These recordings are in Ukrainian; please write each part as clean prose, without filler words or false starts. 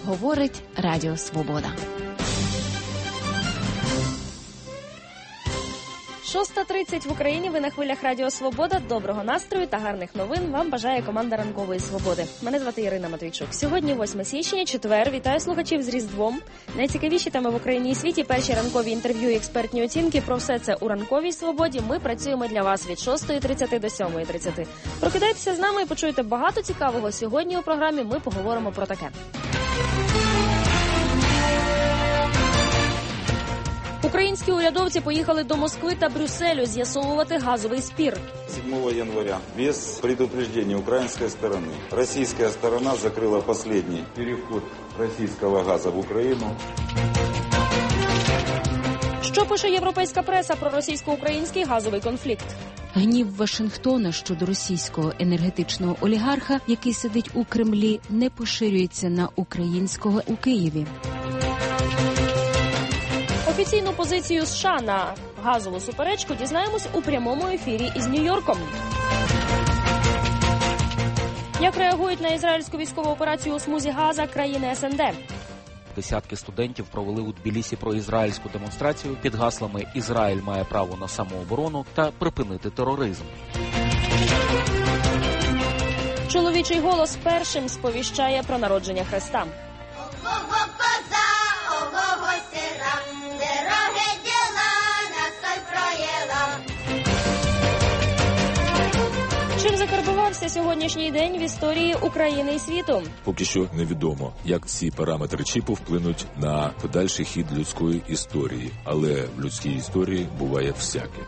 говорить Радіо Свобода. 6:30 в Україні, ви на хвилях Радіо Свобода. Доброго настрою та гарних новин вам бажає команда Ранкової Свободи. Мене звати Ірина Матвійчук. Сьогодні 8 січня, четвер. Вітаю слухачів з Різдвом. Найцікавіші теми в Україні і світі, перші ранкові інтерв'ю і експертні оцінки. Про все це у Ранковій Свободі. Ми працюємо для вас від 6:30 до 7:30. Прокидайтеся з нами і почуєте багато цікавого. Сьогодні у програмі ми поговоримо про таке. Українські урядовці поїхали до Москви та Брюсселю з'ясовувати газовий спір. 7 января, без предупреждения украинской стороны, российская сторона закрыла последний переход российского газа в Украину. Що пише європейська преса про російсько-український газовий конфлікт? Гнів Вашингтона щодо російського енергетичного олігарха, який сидить у Кремлі, не поширюється на українського у Києві. Офіційну позицію США на газову суперечку дізнаємось у прямому ефірі із Нью-Йорком. Як реагують на ізраїльську військову операцію у смузі Газа країни СНД? Десятки студентів провели у Тбілісі проізраїльську демонстрацію під гаслами «Ізраїль має право на самооборону» та «Припинити тероризм». Чоловічий голос першим сповіщає про народження Христа. Чим закарбувався сьогоднішній день в історії України і світу? Поки що невідомо, як ці параметри чіпу вплинуть на подальший хід людської історії. Але в людській історії буває всяке.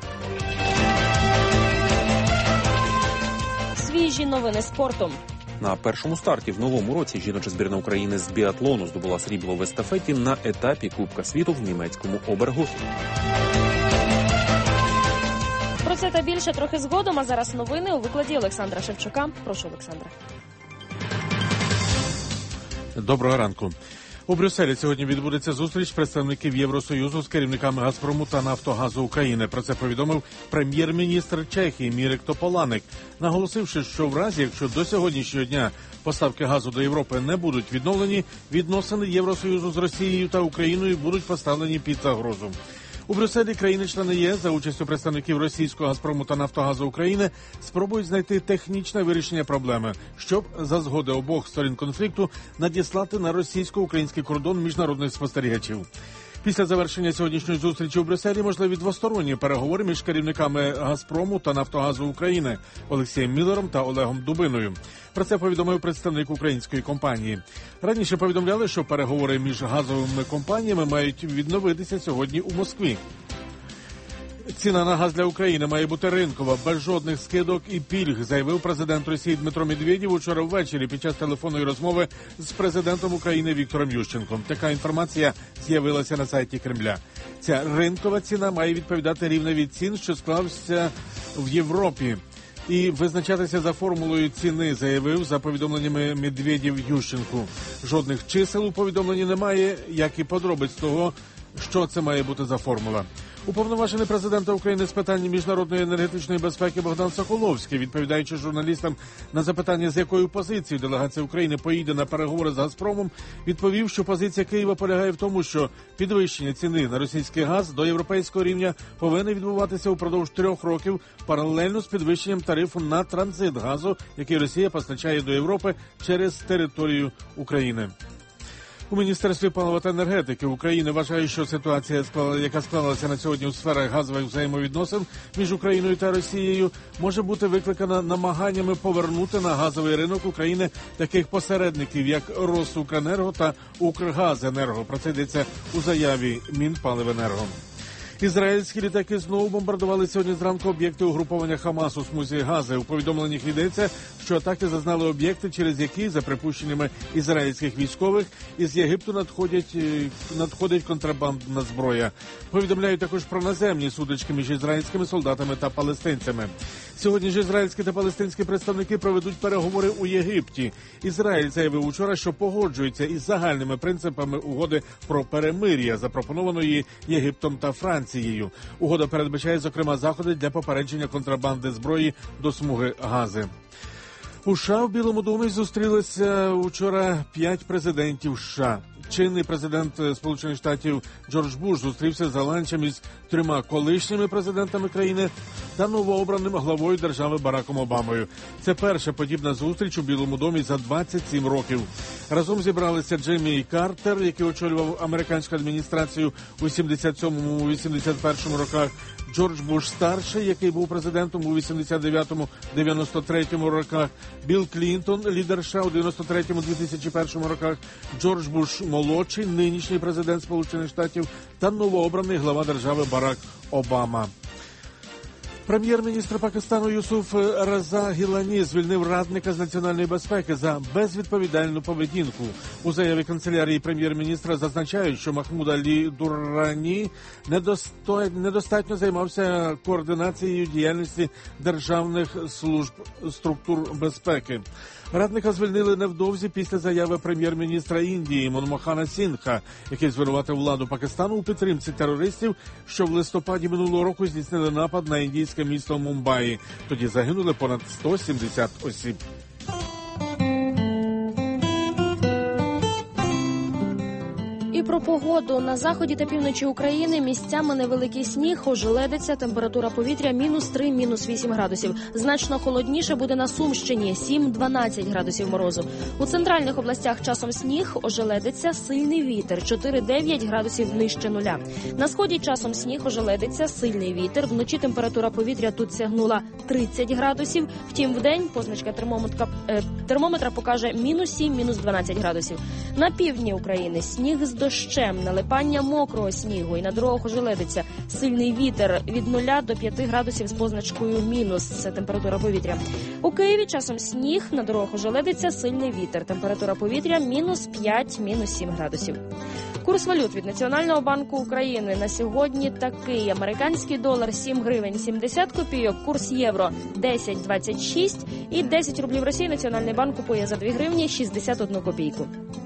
Свіжі новини спорту. На першому старті в новому році жіноча збірна України з біатлону здобула срібло в естафеті на етапі Кубка світу в німецькому Обергофі. Про це та більше трохи згодом, а зараз новини у викладі Олександра Шевчука. Прошу, Олександра. Доброго ранку. У Брюсселі сьогодні відбудеться зустріч представників Євросоюзу з керівниками «Газпрому» та «Нафтогазу України». Про це повідомив прем'єр-міністр Чехії Мірек Тополанек, наголосивши, що в разі, якщо до сьогоднішнього дня поставки газу до Європи не будуть відновлені, відносини Євросоюзу з Росією та Україною будуть поставлені під загрозу. У Брюсселі країни-члени ЄС за участю представників російського «Газпрому» та «Нафтогазу» України спробують знайти технічне вирішення проблеми, щоб за згоди обох сторін конфлікту надіслати на російсько-український кордон міжнародних спостерігачів. Після завершення сьогоднішньої зустрічі у Брюсселі можливі двосторонні переговори між керівниками «Газпрому» та «Нафтогазу» України Олексієм Міллером та Олегом Дубиною. Про це повідомив представник української компанії. Раніше повідомляли, що переговори між газовими компаніями мають відновитися сьогодні у Москві. Ціна на газ для України має бути ринкова, без жодних скидок і пільг, заявив президент Росії Дмитро Медведєв учора ввечері під час телефонної розмови з президентом України Віктором Ющенком. Така інформація з'явилася на сайті Кремля. Ця ринкова ціна має відповідати рівневі цін, що склався в Європі, і визначатися за формулою ціни, заявив за повідомленнями Медведєв Ющенку. Жодних чисел у повідомленні немає, як і подробиць того, що це має бути за формула. Уповноважений президента України з питань міжнародної енергетичної безпеки Богдан Соколовський, відповідаючи журналістам на запитання, з якою позицією делегація України поїде на переговори з «Газпромом», відповів, що позиція Києва полягає в тому, що підвищення ціни на російський газ до європейського рівня повинно відбуватися упродовж 3 років паралельно з підвищенням тарифу на транзит газу, який Росія постачає до Європи через територію України. У Міністерстві палива та енергетики України вважають, що ситуація, яка склалася на сьогодні у сферах газових взаємовідносин між Україною та Росією, може бути викликана намаганнями повернути на газовий ринок України таких посередників, як Росукренерго та Укргазенерго. Про це йдеться у заяві Мінпаливенерго. Ізраїльські літаки знову бомбардували сьогодні зранку об'єкти угруповання Хамас у смузі Гази. У повідомленнях йдеться, що атаки зазнали об'єкти, через які, за припущеннями ізраїльських військових, із Єгипту надходить контрабандна зброя. Повідомляють також про наземні сутички між ізраїльськими солдатами та палестинцями. Сьогодні ж ізраїльські та палестинські представники проведуть переговори у Єгипті. Ізраїль заявив учора, що погоджується із загальними принципами угоди про перемир'я, запропонованої Єгиптом та Францією. Угода передбачає, зокрема, заходи для попередження контрабанди зброї до смуги Гази. У США в Білому домі зустрілися вчора 5 президентів США. Чинний президент Сполучених Штатів Джордж Буш зустрівся за ланчем із 3 колишніми президентами країни та новообраним главою держави Бараком Обамою. Це перша подібна зустріч у Білому домі за 27 років. Разом зібралися Джиммі Картер, який очолював американську адміністрацію у 87-81 роках, Джордж Буш-старший, який був президентом у 89-93 роках, Білл Клінтон, лідер США у 93-2001 роках, Джордж Буш-молодший, нинішній президент Сполучених Штатів та новообраний глава держави Барак Обама. Прем'єр-міністр Пакистану Юсуф Реза Гілані звільнив радника з національної безпеки за безвідповідальну поведінку. У заяві канцелярії прем'єр-міністра зазначають, що Махмуд Алі Дурані недостатньо займався координацією діяльності державних служб структур безпеки. Радника звільнили невдовзі після заяви прем'єр-міністра Індії Монмохана Сінгха, який звинуватив владу Пакистану у підтримці терористів, що в листопаді минулого року здійснили напад на індійське місто Мумбаї. Тоді загинули понад 170 осіб. І про погоду. На заході та півночі України місцями невеликий сніг, ожеледиця, температура повітря -3, -8 градусів. Значно холодніше буде на Сумщині, 7-12 градусів морозу. У центральних областях часом сніг, ожеледиця, сильний вітер, 4-9 градусів нижче нуля. На сході часом сніг, ожеледиця, сильний вітер. Вночі температура повітря тут сягнула 30 градусів. Втім, вдень позначка термометра покаже -7, -12 градусів. На півдні України сніг з дощем, налипання мокрого снігу і на дорогах ожеледиця. Сильний вітер від 0 до 5 градусів з позначкою мінус. Це температура повітря. У Києві часом сніг, на дорогах ожеледиця, сильний вітер. Температура повітря -5, -7 градусів. Курс валют від Національного банку України на сьогодні такий. Американський долар 7 гривень 70 копійок, курс євро 10,26 і 10 рублів Росії Національний банк купує за 2 гривні 61 копійку.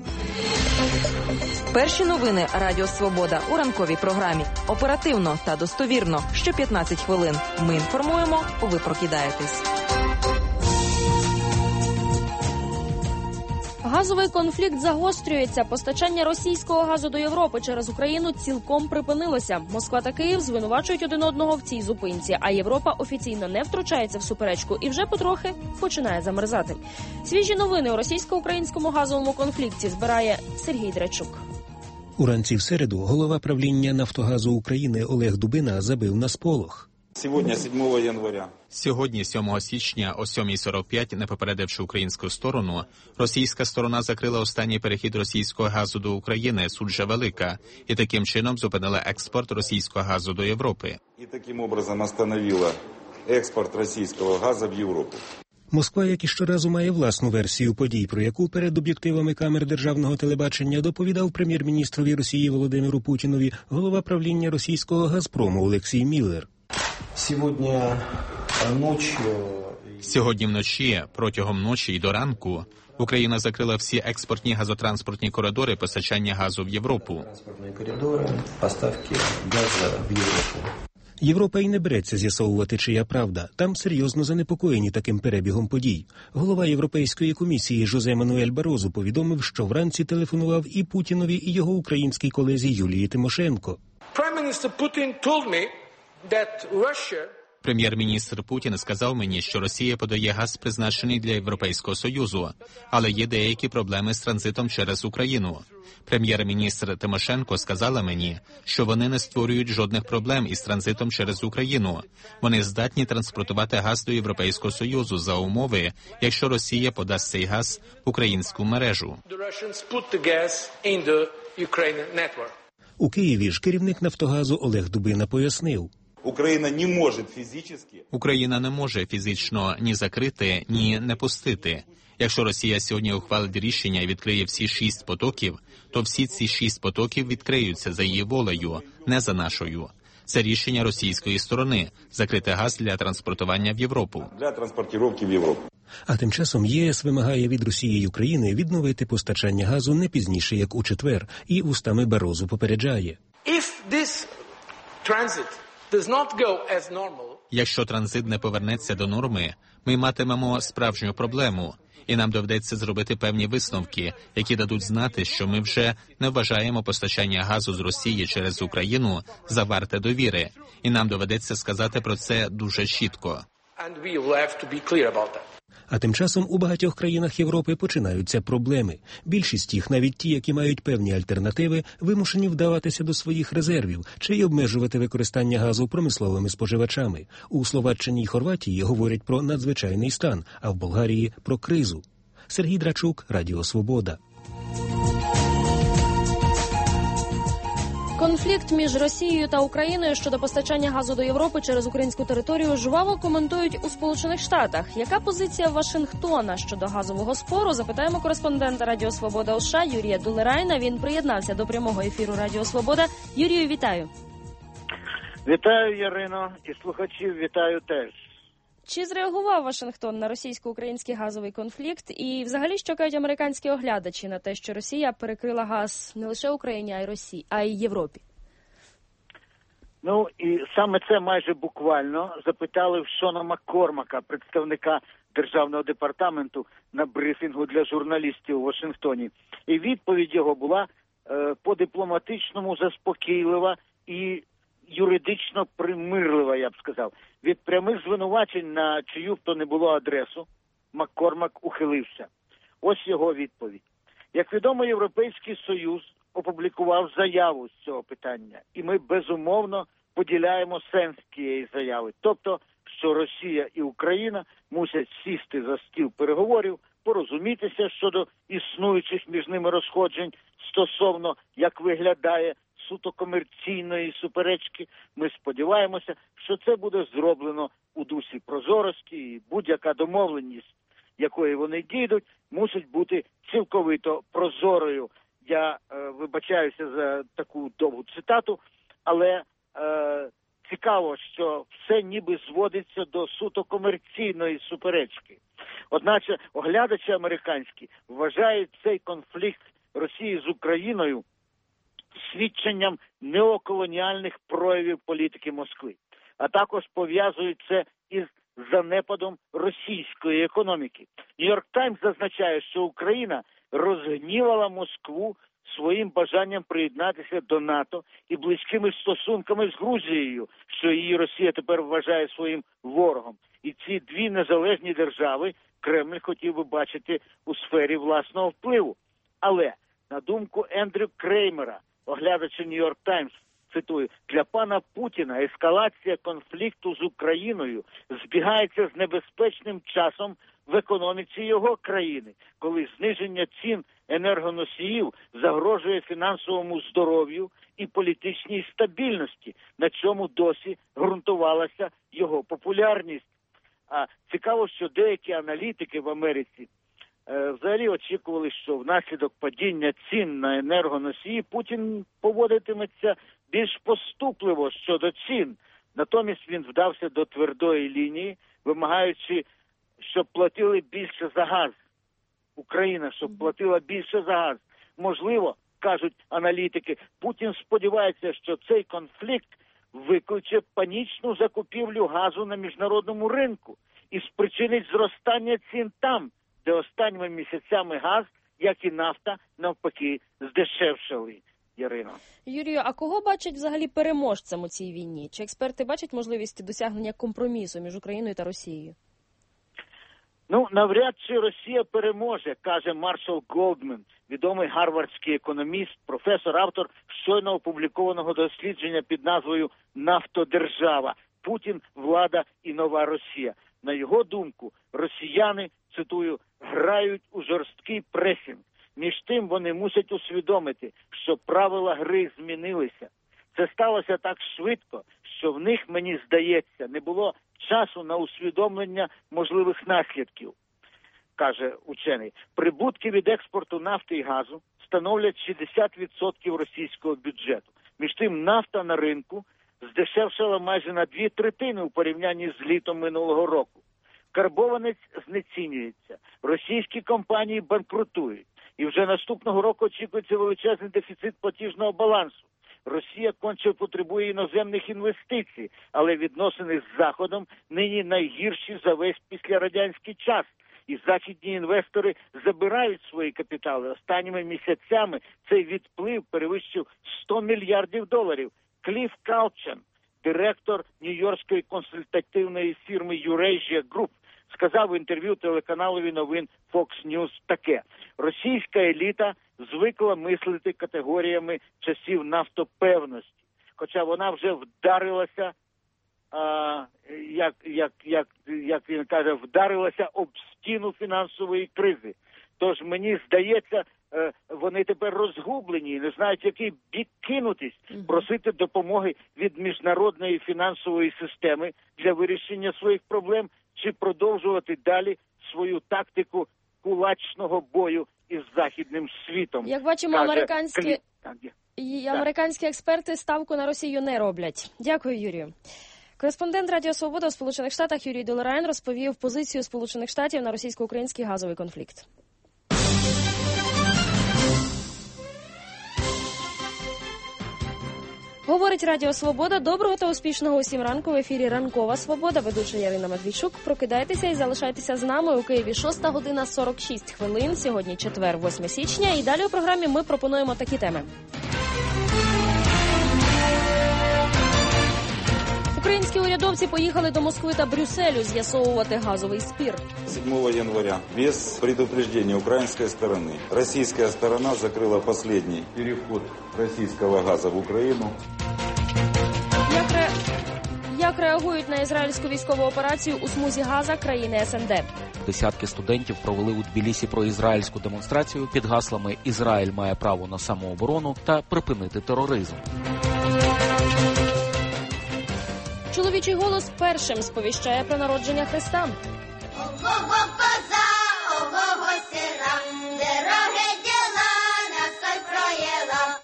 Перші новини Радіо Свобода у ранковій програмі. Оперативно та достовірно. Що 15 хвилин. Ми інформуємо, ви прокидаєтесь. Газовий конфлікт загострюється. Постачання російського газу до Європи через Україну цілком припинилося. Москва та Київ звинувачують один одного в цій зупинці, а Європа офіційно не втручається в суперечку і вже потрохи починає замерзати. Свіжі новини у російсько-українському газовому конфлікті збирає Сергій Драчук. Уранці в середу голова правління «Нафтогазу України» Олег Дубина забив на сполох. Сьогодні, 7 січня, о 7:45, не попередивши українську сторону, російська сторона закрила останній перехід російського газу до України, Суджа Велика, і таким чином зупинила експорт російського газу до Європи. І таким образом остановила експорт російського газу в Європу. Москва, як і щоразу, має власну версію подій, про яку перед об'єктивами камер державного телебачення доповідав прем'єр-міністрові Росії Володимиру Путінові голова правління російського «Газпрому» Олексій Міллер. Сьогодні вночі, протягом ночі і до ранку, Україна закрила всі експортні газотранспортні коридори постачання газу в Європу. Європа й не береться з'ясовувати, чия правда. Там серйозно занепокоєні таким перебігом подій. Голова Європейської комісії Жозе Мануель Барозу повідомив, що вранці телефонував і Путінові, і його українській колезі Юлії Тимошенко. Прем'єр-міністр Путін сказав мені, що Росія подає газ, призначений для Європейського Союзу, але є деякі проблеми з транзитом через Україну. Прем'єр-міністр Тимошенко сказала мені, що вони не створюють жодних проблем із транзитом через Україну. Вони здатні транспортувати газ до Європейського Союзу за умови, якщо Росія подасть цей газ в українську мережу. У Києві ж керівник «Нафтогазу» Олег Дубина пояснив. Україна не може фізично ні закрити, ні не пустити. Якщо Росія сьогодні ухвалить рішення і відкриє всі 6 потоків, то всі ці 6 потоків відкриються за її волею, не за нашою. Це рішення російської сторони – закрити газ для транспортування в Європу. А тим часом ЄС вимагає від Росії й України відновити постачання газу не пізніше, як у четвер, і устами Барозу попереджає. Якщо транзит не повернеться до норми, ми матимемо справжню проблему, і нам доведеться зробити певні висновки, які дадуть знати, що ми вже не вважаємо постачання газу з Росії через Україну за варте довіри, і нам доведеться сказати про це дуже чітко. А тим часом у багатьох країнах Європи починаються проблеми. Більшість їх, навіть ті, які мають певні альтернативи, вимушені вдаватися до своїх резервів чи й обмежувати використання газу промисловими споживачами. У Словаччині й Хорватії говорять про надзвичайний стан, а в Болгарії – про кризу. Сергій Драчук, Радіо Свобода. Конфлікт між Росією та Україною щодо постачання газу до Європи через українську територію жваво коментують у Сполучених Штатах. Яка позиція Вашингтона щодо газового спору? Запитаємо кореспондента Радіо Свобода у США Юрія Дулерайна. Він приєднався до прямого ефіру Радіо Свобода. Юрію, вітаю. Вітаю, Ярино, і слухачів вітаю теж. Чи зреагував Вашингтон на російсько-український газовий конфлікт? І взагалі, що кажуть американські оглядачі на те, що Росія перекрила газ не лише Україні, а й Європі? Ну, і саме це майже буквально запитали в Шона Маккормака, представника Державного департаменту, на брифінгу для журналістів у Вашингтоні. І відповідь його була по-дипломатичному заспокійлива і юридично примирлива, я б сказав. Від прямих звинувачень на чию б то не було адресу Маккормак ухилився. Ось його відповідь. Як відомо, Європейський Союз опублікував заяву з цього питання. І ми, безумовно, поділяємо сенс тієї заяви. Тобто, що Росія і Україна мусять сісти за стіл переговорів, порозумітися щодо існуючих між ними розходжень стосовно, як виглядає суто комерційної суперечки. Ми сподіваємося, що це буде зроблено у дусі прозорості, і будь-яка домовленість, якої вони дійдуть, мусить бути цілковито прозорою. Я вибачаюся за таку довгу цитату, але цікаво, що все ніби зводиться до суто комерційної суперечки. Одначе оглядачі американські вважають цей конфлікт Росії з Україною свідченням неоколоніальних проявів політики Москви, а також пов'язують це із занепадом російської економіки. Нью-Йорк Таймс зазначає, що Україна розгнівала Москву своїм бажанням приєднатися до НАТО і близькими стосунками з Грузією, що її Росія тепер вважає своїм ворогом. І ці дві незалежні держави Кремль хотів би бачити у сфері власного впливу. Але, на думку Ендрю Креймера, оглядача Нью-Йорк Таймс, цитую, для пана Путіна ескалація конфлікту з Україною збігається з небезпечним часом в економіці його країни, коли зниження цін енергоносіїв загрожує фінансовому здоров'ю і політичній стабільності, на чому досі ґрунтувалася його популярність. А цікаво, що деякі аналітики в Америці взагалі очікували, що внаслідок падіння цін на енергоносії Путін поводитиметься більш поступливо щодо цін. Натомість він вдався до твердої лінії, вимагаючи, щоб платили більше за газ. Україна, щоб платила більше за газ. Можливо, кажуть аналітики, Путін сподівається, що цей конфлікт викличе панічну закупівлю газу на міжнародному ринку і спричинить зростання цін там, де останніми місяцями газ, як і нафта, навпаки, здешевшали. Ярино. Юрію, а кого бачать взагалі переможцем у цій війні? Чи експерти бачать можливість досягнення компромісу між Україною та Росією? Ну, навряд чи Росія переможе, каже Маршал Голдман, відомий гарвардський економіст, професор, автор щойно опублікованого дослідження під назвою «Нафтодержава. Путін, влада і нова Росія». На його думку, росіяни, цитую, грають у жорсткий пресінг. Між тим вони мусять усвідомити, що правила гри змінилися. Це сталося так швидко, що в них, мені здається, не було часу на усвідомлення можливих наслідків, каже учений. Прибутки від експорту нафти і газу становлять 60% російського бюджету. Між тим нафта на ринку здешевшала майже на 2/3 у порівнянні з літом минулого року. Карбованець знецінюється, російські компанії банкрутують, і вже наступного року очікується величезний дефіцит платіжного балансу. Росія конче потребує іноземних інвестицій, але відносини з Заходом нині найгірші за весь післярадянський час. І західні інвестори забирають свої капітали. Останніми місяцями цей відплив перевищив $100 мільярдів. Кліф Калчен, директор нью-йоркської консультативної фірми Eurasia Group, сказав в інтерв'ю телеканалові новин Fox News таке: російська еліта звикла мислити категоріями часів нафтопевності, хоча вона вже вдарилася, як він каже, вдарилася об стіну фінансової кризи. Тож мені здається, вони тепер розгублені, не знають, який бік кинутись, просити допомоги від міжнародної фінансової системи для вирішення своїх проблем, чи продовжувати далі свою тактику кулачного бою із західним світом. Як бачимо, американські експерти ставку на Росію не роблять. Дякую, Юрію. Кореспондент Радіо Свобода у Сполучених Штатах Юрій Долорайн розповів позицію Сполучених Штатів на російсько-український газовий конфлікт. Говорить Радіо Свобода. Доброго та успішного усім ранку. В ефірі Ранкова Свобода. Ведуча Ярина Матвійчук. Прокидайтеся і залишайтеся з нами. У Києві 6:46. Сьогодні четвер, 8 січня. І далі у програмі ми пропонуємо такі теми. Українські урядовці поїхали до Москви та Брюсселю з'ясовувати газовий спір. 7 января без предупреждения украинской стороны российская сторона закрыла последний переход российского газа в Украину. Як реагують на ізраїльську військову операцію у смузі Газа країни СНД? Десятки студентів провели у Тбілісі проізраїльську демонстрацію під гаслами «Ізраїль має право на самооборону» та «Припинити тероризм». Чоловічий голос першим сповіщає про народження Христа. Ого-го коза, ого-го сира, дороге діла на соль проїла.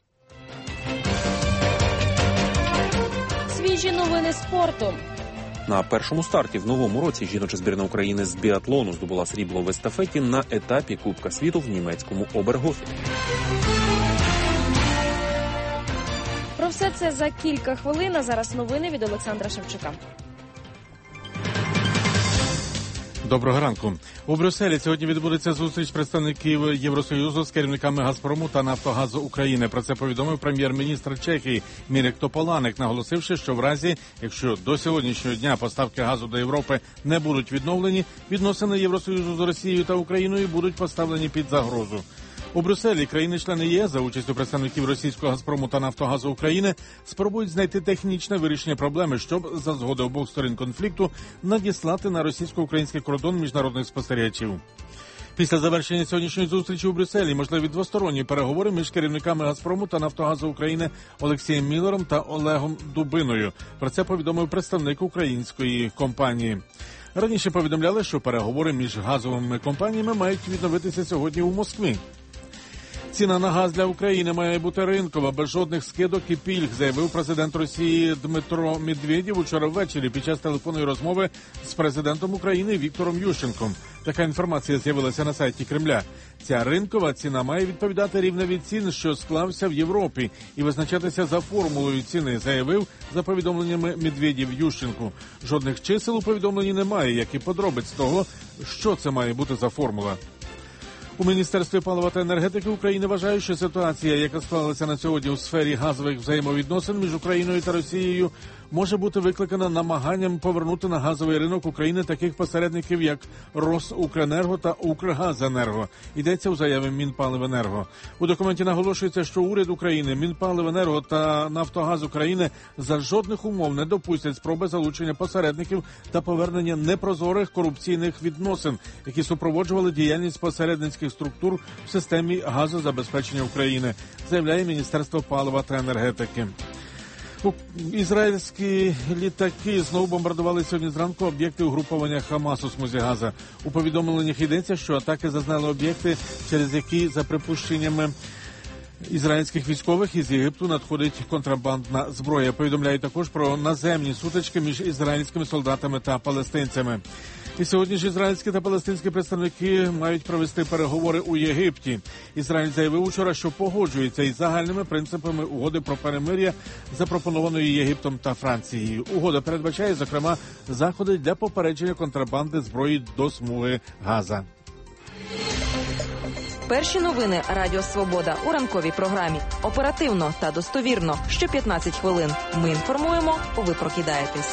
Свіжі новини спорту. На першому старті в новому році жіноча збірна України з біатлону здобула срібло в естафеті на етапі Кубка світу в німецькому Обергофі. Про все це за кілька хвилин, а зараз новини від Олександра Шевчука. Доброго ранку. У Брюсселі сьогодні відбудеться зустріч представників Євросоюзу з керівниками «Газпрому» та «Нафтогазу України». Про це повідомив прем'єр-міністр Чехії Мірек Тополанек, наголосивши, що в разі, якщо до сьогоднішнього дня поставки газу до Європи не будуть відновлені, відносини Євросоюзу з Росією та Україною будуть поставлені під загрозу. У Брюсселі країни-члени ЄС за участю представників російського «Газпрому» та «Нафтогазу України спробують знайти технічне вирішення проблеми, щоб за згоди обох сторін конфлікту надіслати на російсько-український кордон міжнародних спостерігачів. Після завершення сьогоднішньої зустрічі у Брюсселі можливі двосторонні переговори між керівниками «Газпрому» та «Нафтогазу України» Олексієм Міллером та Олегом Дубиною. Про це повідомив представник української компанії. Раніше повідомляли, що переговори між газовими компаніями мають відновитися сьогодні у Москві. Ціна на газ для України має бути ринкова, без жодних скидок і пільг, заявив президент Росії Дмитро Медведєв учора ввечері під час телефонної розмови з президентом України Віктором Ющенком. Така інформація з'явилася на сайті Кремля. Ця ринкова ціна має відповідати рівневі цін, що склався в Європі, і визначатися за формулою ціни, заявив за повідомленнями Медведєв Ющенку. Жодних чисел у повідомленні немає, як і подробиць того, що це має бути за формула. У Міністерстві палива та енергетики України вважають, що ситуація, яка склалася на сьогодні у сфері газових взаємовідносин між Україною та Росією, може бути викликана намаганням повернути на газовий ринок України таких посередників, як Росукренерго та Укргазенерго. Йдеться у заяві Мінпаливенерго. У документі наголошується, що уряд України, Мінпаливенерго та Нафтогаз України за жодних умов не допустять спроби залучення посередників та повернення непрозорих корупційних відносин, які супроводжували діяльність посередницьких структур в системі газозабезпечення України, заявляє Міністерство палива та енергетики. Ізраїльські літаки знову бомбардували сьогодні зранку об'єкти угруповання Хамас у смузі Газа. У повідомленнях йдеться, що атаки зазнали об'єкти, через які, за припущеннями ізраїльських військових, із Єгипту надходить контрабандна зброя. Повідомляють також про наземні сутички між ізраїльськими солдатами та палестинцями. І сьогодні ж ізраїльські та палестинські представники мають провести переговори у Єгипті. Ізраїль заявив учора, що погоджується із загальними принципами угоди про перемир'я, запропонованої Єгиптом та Францією. Угода передбачає, зокрема, заходи для попередження контрабанди зброї до смуги Газа. Перші новини Радіо Свобода у ранковій програмі. Оперативно та достовірно. Що 15 хвилин. Ми інформуємо, ви прокидаєтесь.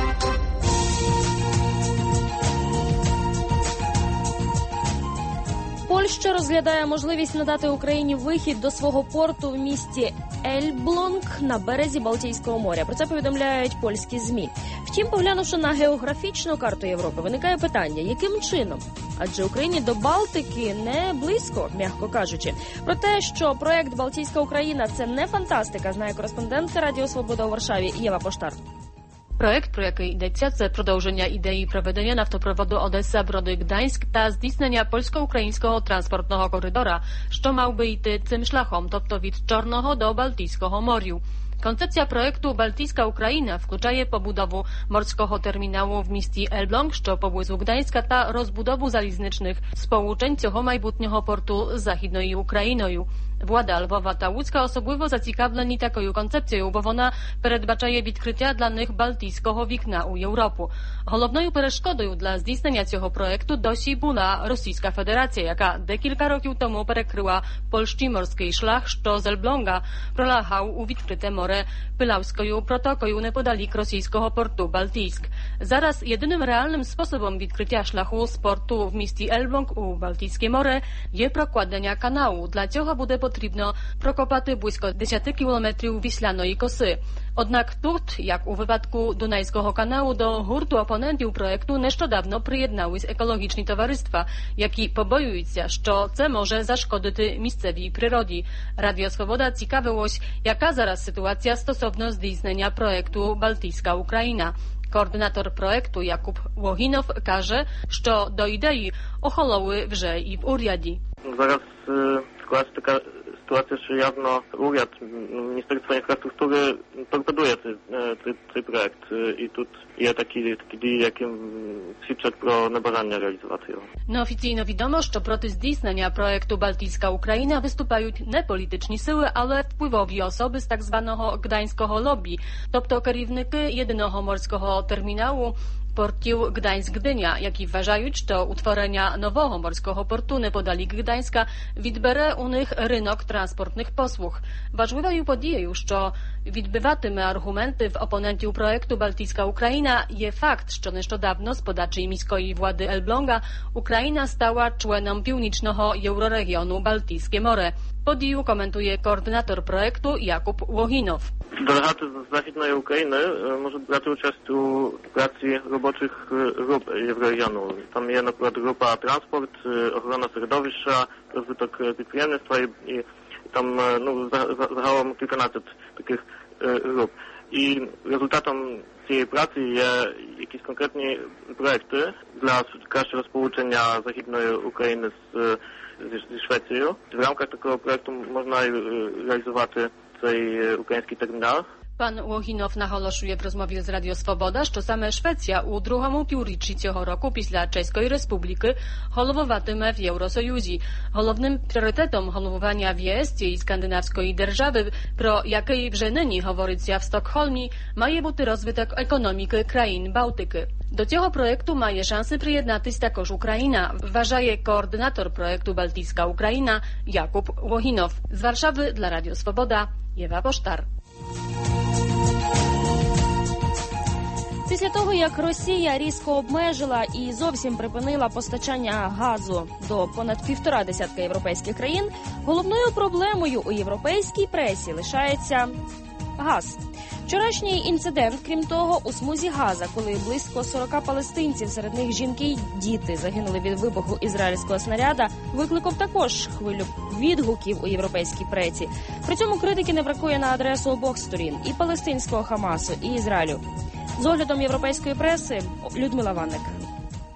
Польща розглядає можливість надати Україні вихід до свого порту в місті Ельблонг на березі Балтійського моря. Про це повідомляють польські ЗМІ. Втім, поглянувши на географічну карту Європи, виникає питання, яким чином? Адже Україні до Балтики не близько, м'яко кажучи. Про те, що проект «Балтійська Україна» – це не фантастика, знає кореспондентка Радіо Свобода у Варшаві Єва Поштар. Проект, про який йдеться, це продовження ідеї проведення нафтопроводу Одеса-Броди-Гданськ та здійснення польсько-українського транспортного коридора, що мав би йти цим шляхом, тобто від Чорного до Балтійського морю. Koncepcja projektu Bałtycka Ukraina включає побудову морського терміналу в місті Ельблонг, що поблизу Гданська, та розбудову залізничних сполучень цього майбутнього порту з Західною Україною. Влада Львова та Луцька особливо зацікавлені такою концепцією, бо вона передбачає відкриття для них Балтійського вікна у Європу. Головною перешкодою для здійснення цього проекту досі була Російська Федерація, яка декілька років тому перекрила польський морський шлях, що з Ельблонга пролягав у відкрите море Пилавською протокою неподалік російського порту Балтійськ. Зараз єдиним реальним способом відкриття шляху з порту в місті Ельблонг у Балтійське море є прокладення каналу. Для цього буде потрібно прокопати близько 10 кілометрів вісляної коси. Однак тут, як у випадку Дунайського каналу, до гурту опонентів проекту нещодавно приєднались екологічні товариства, які побоюються, що це може зашкодити місцевій природі. Радіо Свобода цікавилось, яка зараз ситуація стосовно здійснення проекту «Балтійська Україна». Координатор проекту Jakub Łochinow каже, що до ідеї охололи вже і в уряді. Зараз склалася така ситуація, що явно уряд, Міністерство інфраструктури торпедує цей проект. І тут є такі дії, які свідчать про небажання реалізувати його. Неофіційно відомо, що проти здійснення проекту «Балтійська Україна» виступають не політичні сили, але впливові особи з так званого гданського лобі, тобто керівники єдиного морського терміналу портів Гданськ-Gdynia, які вважають, що утворення нового морського порту неподалік Гданська відбере у них ринок транспортних послуг. Важливою подією, що відбиватиме аргументи в опонентів проекту «Балтійська Україна» є факт, що нещодавно з подачі міської влади Ельблонга Україна стала членом північного єврорегіону Балтійське море. Подію коментує координатор проекту Jakub Łochinow. Delegaty z Західної України можуть брати участь у праці робочих груп єврорегіону. Там є, наприклад, група транспорт, охорона середовища, розвиток підприємництва і там загалом кільканадцять таких груп. І результатом цієї праці є якісь конкретні проекти для кращого сполучення Західної України зі Швецією. В рамках такого проекту можна реалізувати цей український термінал. Pan Łochinow наголошує в розмові з Радіо Свобода, що саме Швеція у другому півріччі цього року після Чеської Республіки головуватиме в Євросоюзі. Головним пріоритетом головування в ЄС цієї скандинавської держави, про який вже нині говориться в Стокгольмі, має бути розвиток економіки країн Балтики. До цього проєкту має шанси приєднатись також Україна, вважає координатор проєкту «Балтійська Україна» Jakub Łochinow. З Варшави для Радіо Свобода Єва Поштар. Після того, як Росія різко обмежила і зовсім припинила постачання газу до понад 1,5 десятка європейських країн, головною проблемою у європейській пресі лишається газ. Вчорашній інцидент, крім того, у смузі Газа, коли близько 40 палестинців, серед них жінки й діти, загинули від вибуху ізраїльського снаряда, викликав також хвилю відгуків у європейській пресі. При цьому критики не бракує на адресу обох сторін – і палестинського Хамасу, і Ізраїлю. З оглядом європейської преси Людмила Ванник.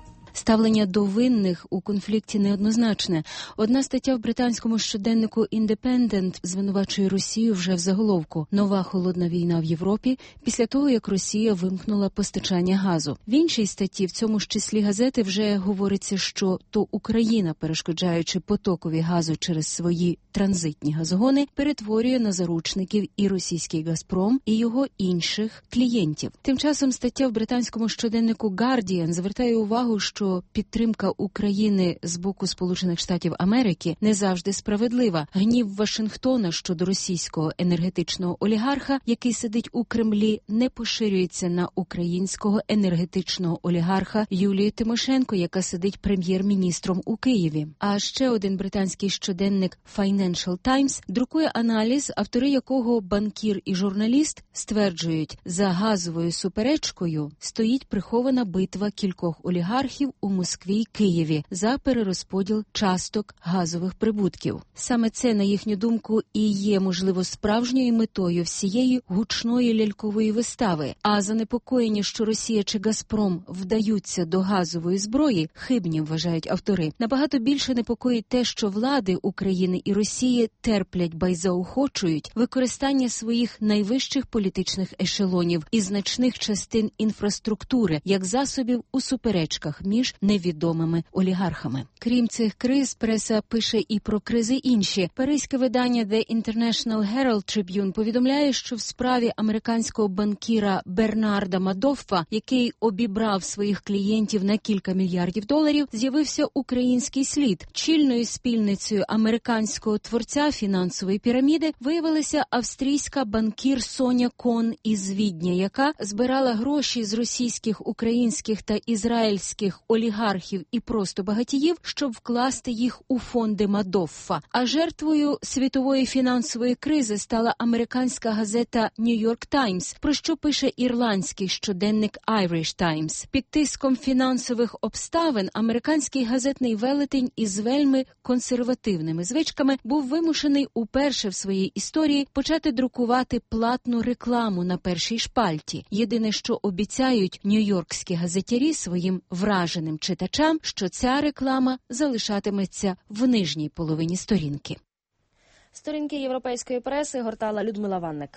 Ставлення до винних у конфлікті неоднозначне. Одна стаття в британському щоденнику «Індепендент» звинувачує Росію вже в заголовку «Нова холодна війна в Європі» після того, як Росія вимкнула постачання газу. В іншій статті в цьому ж числі газети вже говориться, що то Україна, перешкоджаючи потокові газу через свої транзитні газогони, перетворює на заручників і російський «Газпром», і його інших клієнтів. Тим часом стаття в британському щоденнику «Гардіан» звертає увагу, що підтримка України з боку Сполучених Штатів Америки не завжди справедлива. Гнів Вашингтона щодо російського енергетичного олігарха, який сидить у Кремлі, не поширюється на українського енергетичного олігарха Юлію Тимошенко, яка сидить прем'єр-міністром у Києві. А ще один британський щоденник Financial Times друкує аналіз, автори якого банкір і журналіст стверджують, за газовою суперечкою стоїть прихована битва кількох олігархів у Москві й Києві за перерозподіл часток газових прибутків. Саме це, на їхню думку, і є, можливо, справжньою метою всієї гучної лялькової вистави. А занепокоєння, що Росія чи «Газпром» вдаються до газової зброї, хибні, вважають автори. Набагато більше непокоїть те, що влади України і Росії терплять, ба й заохочують використання своїх найвищих політичних ешелонів і значних частин інфраструктури як засобів у суперечках між невідомими олігархами. Крім цих криз, преса пише і про кризи інші. Паризьке видання The International Herald Tribune повідомляє, що в справі американського банкіра Бернарда Мадоффа, який обібрав своїх клієнтів на кілька мільярдів доларів, з'явився український слід. Чільною спільницею американського творця фінансової піраміди виявилася австрійська банкір Соня Кон із Відня, яка збирала гроші з російських, українських та ізраїльських олігархів і просто багатіїв, щоб вкласти їх у фонди Мадоффа. А жертвою світової фінансової кризи стала американська газета New York Times, про що пише ірландський щоденник Irish Times. Під тиском фінансових обставин американський газетний велетень із вельми консервативними звичками був вимушений уперше в своїй історії почати друкувати платну рекламу на першій шпальті. Єдине, що обіцяють нью-йоркські газетярі своїм враженим читачам, що ця реклама залишатиметься в нижній половині сторінки. Сторінки європейської преси гортала Людмила Ванник.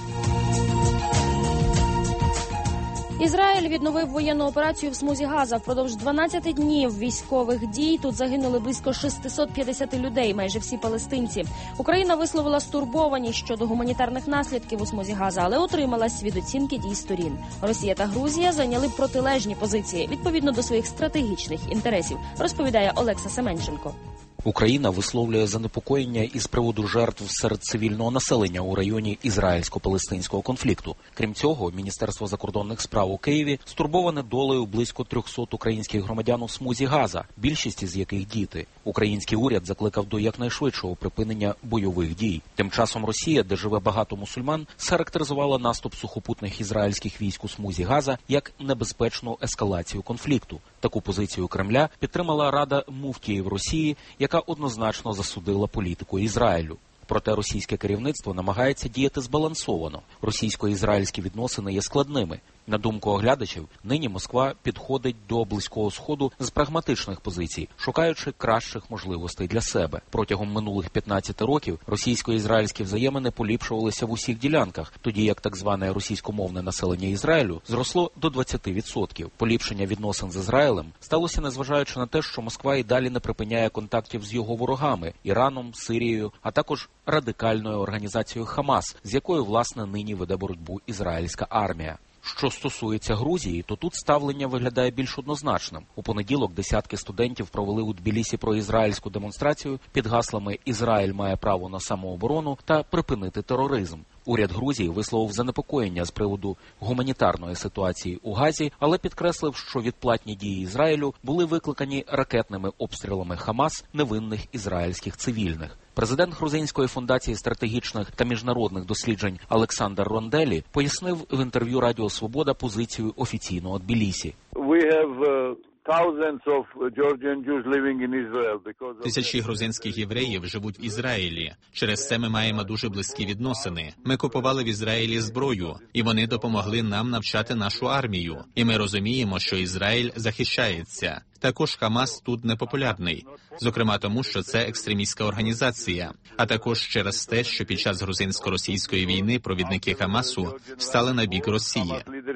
Ізраїль відновив воєнну операцію в смузі Газа. Впродовж 12 днів військових дій тут загинули близько 650 людей, майже всі палестинці. Україна висловила стурбованість щодо гуманітарних наслідків у смузі Газа, але утрималась від оцінки дій сторін. Росія та Грузія зайняли протилежні позиції відповідно до своїх стратегічних інтересів, розповідає Олекса Семенченко. Україна висловлює занепокоєння із приводу жертв серед цивільного населення у районі ізраїльсько-палестинського конфлікту. Крім цього, Міністерство закордонних справ у Києві стурбоване долею близько 300 українських громадян у смузі Газа, більшість із яких діти. Український уряд закликав до якнайшвидшого припинення бойових дій. Тим часом Росія, де живе багато мусульман, схарактеризувала наступ сухопутних ізраїльських військ у смузі Газа як небезпечну ескалацію конфлікту. Таку позицію Кремля підтримала Рада муфтіїв Росії, яка однозначно засудила політику Ізраїлю. Проте російське керівництво намагається діяти збалансовано. Російсько-ізраїльські відносини є складними. На думку оглядачів, нині Москва підходить до Близького Сходу з прагматичних позицій, шукаючи кращих можливостей для себе. Протягом минулих 15 років російсько-ізраїльські взаємини поліпшувалися в усіх ділянках, тоді як так зване російськомовне населення Ізраїлю зросло до 20%. Поліпшення відносин з Ізраїлем сталося незважаючи на те, що Москва і далі не припиняє контактів з його ворогами – Іраном, Сирією, а також радикальною організацією Хамас, з якою, власне, нині веде боротьбу ізраїльська армія. Що стосується Грузії, то тут ставлення виглядає більш однозначним. У понеділок десятки студентів провели у Тбілісі проізраїльську демонстрацію під гаслами «Ізраїль має право на самооборону» та «Припинити тероризм». Уряд Грузії висловив занепокоєння з приводу гуманітарної ситуації у Газі, але підкреслив, що відплатні дії Ізраїлю були викликані ракетними обстрілами Хамас невинних ізраїльських цивільних. Президент Грузинської фундації стратегічних та міжнародних досліджень Олександр Ронделі пояснив в інтерв'ю Радіо Свобода позицію офіційного Тбілісі. Тисячі грузинських євреїв живуть в Ізраїлі. Через це ми маємо дуже близькі відносини. Ми купували в Ізраїлі зброю, і вони допомогли нам навчати нашу армію. І ми розуміємо, що Ізраїль захищається. Також Хамас тут непопулярний, зокрема тому, що це екстремістська організація, а також через те, що під час грузинсько-російської війни провідники Хамасу стали на бік Росії.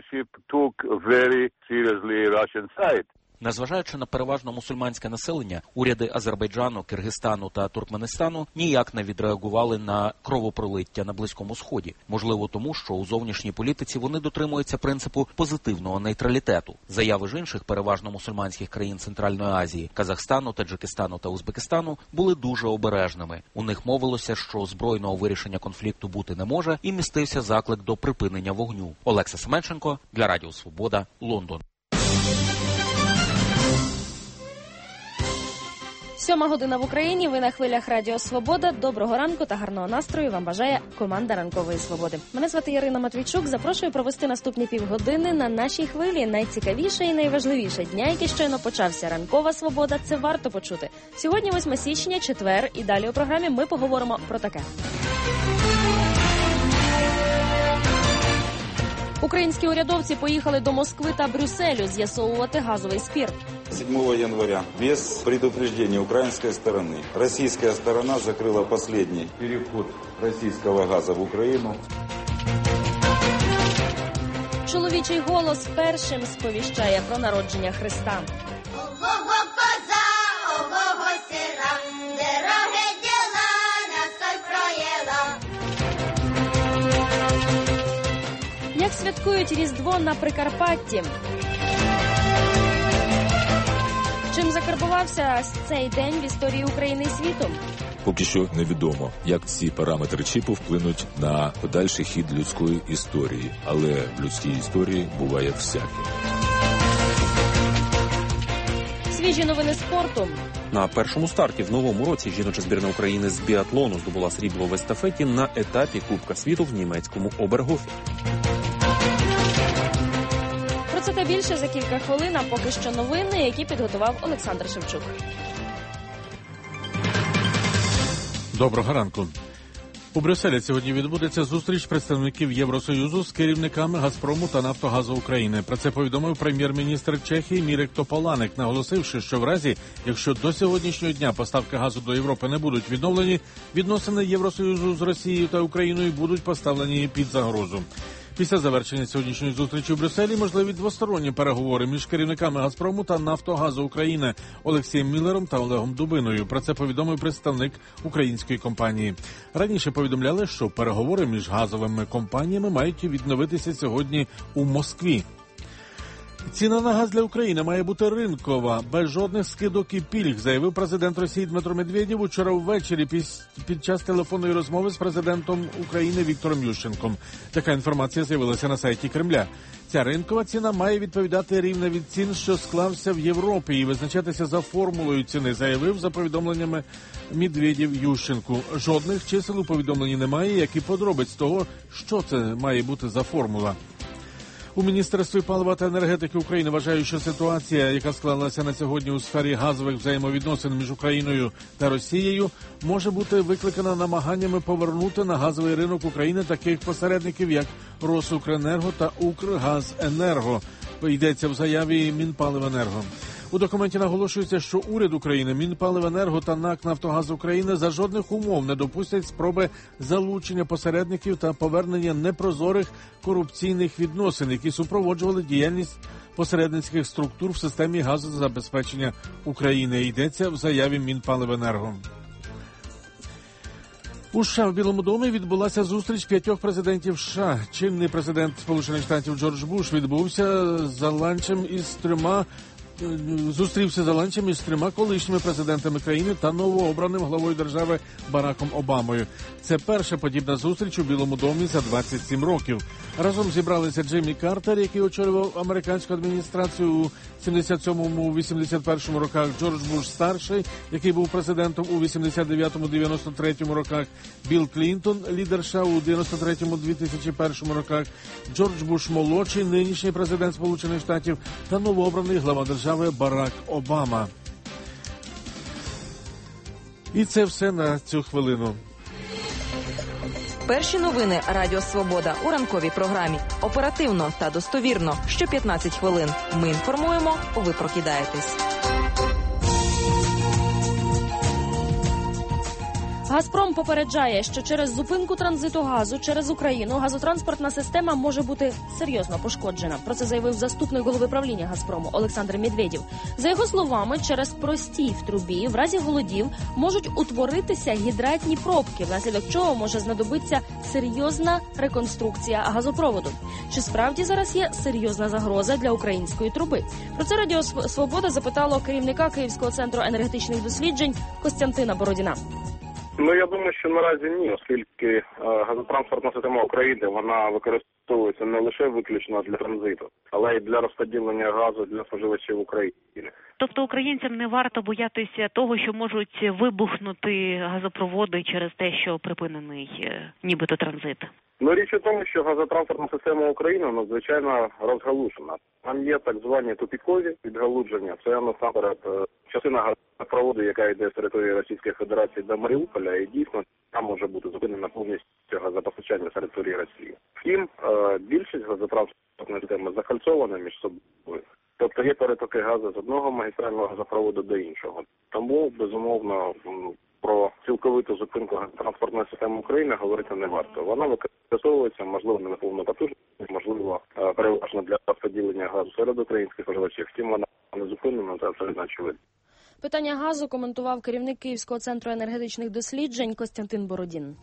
Незважаючи на переважно мусульманське населення, уряди Азербайджану, Киргизстану та Туркменистану ніяк не відреагували на кровопролиття на Близькому Сході. Можливо, тому, що у зовнішній політиці вони дотримуються принципу позитивного нейтралітету. Заяви ж інших переважно мусульманських країн Центральної Азії – Казахстану, Таджикистану та Узбекистану – були дуже обережними. У них мовилося, що збройного вирішення конфлікту бути не може, і містився заклик до припинення вогню. Олекса Семенченко для Радіо Свобода, Лондон. 7:00 в Україні. Ви на хвилях Радіо Свобода. Доброго ранку та гарного настрою вам бажає команда Ранкової Свободи. Мене звати Ірина Матвійчук. Запрошую провести наступні півгодини на нашій хвилі. Найцікавіше і найважливіше дня, який щойно почався. Ранкова Свобода – це варто почути. Сьогодні 8 січня, четвер, і далі у програмі ми поговоримо про таке. Українські урядовці поїхали до Москви та Брюсселю з'ясовувати газовий спір. 7 января без предупреждения украинской стороны российская сторона закрыла последний переход российского газа в Украину. Чоловічий голос першим сповіщає про народження Христа. Ого-го коза, ого-го сира, дороги діла на соль проїла. Як святкують Різдво на Прикарпатті? Чим закарбувався цей день в історії України і світу? Поки що невідомо, як ці параметри чіпу вплинуть на подальший хід людської історії. Але в людській історії буває всяке. Свіжі новини спорту. На першому старті в новому році жіноча збірна України з біатлону здобула срібло в естафеті на етапі Кубка світу в німецькому Обергофі. Про це та більше за кілька хвилин, а поки що новини, які підготував Олександр Шевчук. Доброго ранку. У Брюсселі сьогодні відбудеться зустріч представників Євросоюзу з керівниками «Газпрому» та «Нафтогазу України». Про це повідомив прем'єр-міністр Чехії Мірек Тополанек, наголосивши, що в разі, якщо до сьогоднішнього дня поставки газу до Європи не будуть відновлені, відносини Євросоюзу з Росією та Україною будуть поставлені під загрозу. Після завершення сьогоднішньої зустрічі у Брюсселі можливі двосторонні переговори між керівниками «Газпрому» та «Нафтогазу України» Олексієм Міллером та Олегом Дубиною. Про це повідомив представник української компанії. Раніше повідомляли, що переговори між газовими компаніями мають відновитися сьогодні у Москві. Ціна на газ для України має бути ринкова, без жодних скидок і пільг, заявив президент Росії Дмитро Медведєв учора ввечері під час телефонної розмови з президентом України Віктором Ющенком. Така інформація з'явилася на сайті Кремля. Ця ринкова ціна має відповідати рівня від цін, що склався в Європі, і визначатися за формулою ціни, заявив за повідомленнями Медведєв Ющенку. Жодних чисел у повідомленні немає, як і подробиць того, що це має бути за формула. У Міністерстві палива та енергетики України вважають, що ситуація, яка склалася на сьогодні у сфері газових взаємовідносин між Україною та Росією, може бути викликана намаганнями повернути на газовий ринок України таких посередників, як Росукренерго та Укргазенерго. Йдеться в заяві Мінпаливенерго. У документі наголошується, що уряд України, Мінпаливенерго та НАК «Нафтогаз України» за жодних умов не допустять спроби залучення посередників та повернення непрозорих корупційних відносин, які супроводжували діяльність посередницьких структур в системі газозабезпечення України. Йдеться в заяві Мінпаливенерго. У США в Білому домі відбулася зустріч 5 президентів США. Чинний президент Сполучених Штатів Джордж Буш зустрівся за ланчем із 3 колишніми президентами країни та новообраним главою держави Бараком Обамою. Це перша подібна зустріч у Білому домі за 27 років. Разом зібралися Джиммі Картер, який очолював американську адміністрацію у 77-81 роках, Джордж Буш-старший, який був президентом у 89-93 роках, Білл Клінтон, лідер США у 93-2001 роках, Джордж Буш-молодший, нинішній президент Сполучених Штатів та новообраний глава держави держави Барак Обама. І це все на цю хвилину. Перші новини Радіо Свобода у ранковій програмі. Оперативно та достовірно. Що 15 хвилин. Ми інформуємо, ви прокидаєтесь. «Газпром» попереджає, що через зупинку транзиту газу через Україну газотранспортна система може бути серйозно пошкоджена. Про це заявив заступник голови правління «Газпрому» Олександр Медведєв. За його словами, через простій в трубі в разі голодів можуть утворитися гідратні пробки, внаслідок чого може знадобитися серйозна реконструкція газопроводу. Чи справді зараз є серйозна загроза для української труби? Про це Радіо Свобода запитало керівника Київського центру енергетичних досліджень Костянтина Бородіна. Я думаю, що наразі ні, оскільки газотранспортна система України, вона використовується не лише виключно для транзиту, але й для розподілення газу для споживачів України. Тобто українцям не варто боятися того, що можуть вибухнути газопроводи через те, що припинений нібито транзит? Річ у тому, що газотранспортна система України надзвичайно розгалужена. Там є так звані тупікові відгалудження. Це насамперед частина газопроводу, яка йде з території Російської Федерації до Маріуполя, і дійсно там може бути зупинена повністю газопостачання з території Росії. Втім, більшість газотранспортної системи закольцована між собою. Тобто є перетоки газу з одного магістрального газопроводу до іншого. Тому, безумовно, про цілковиту зупинку газотранспортної системи України говорити не варто. Вона використовується, можливо, не на повну потужність, можливо, переважно для розподілення газу серед українських споживачів. Втім, вона не зупинена, це абсолютно очевидно. Питання газу коментував керівник Київського центру енергетичних досліджень Костянтин Бородін.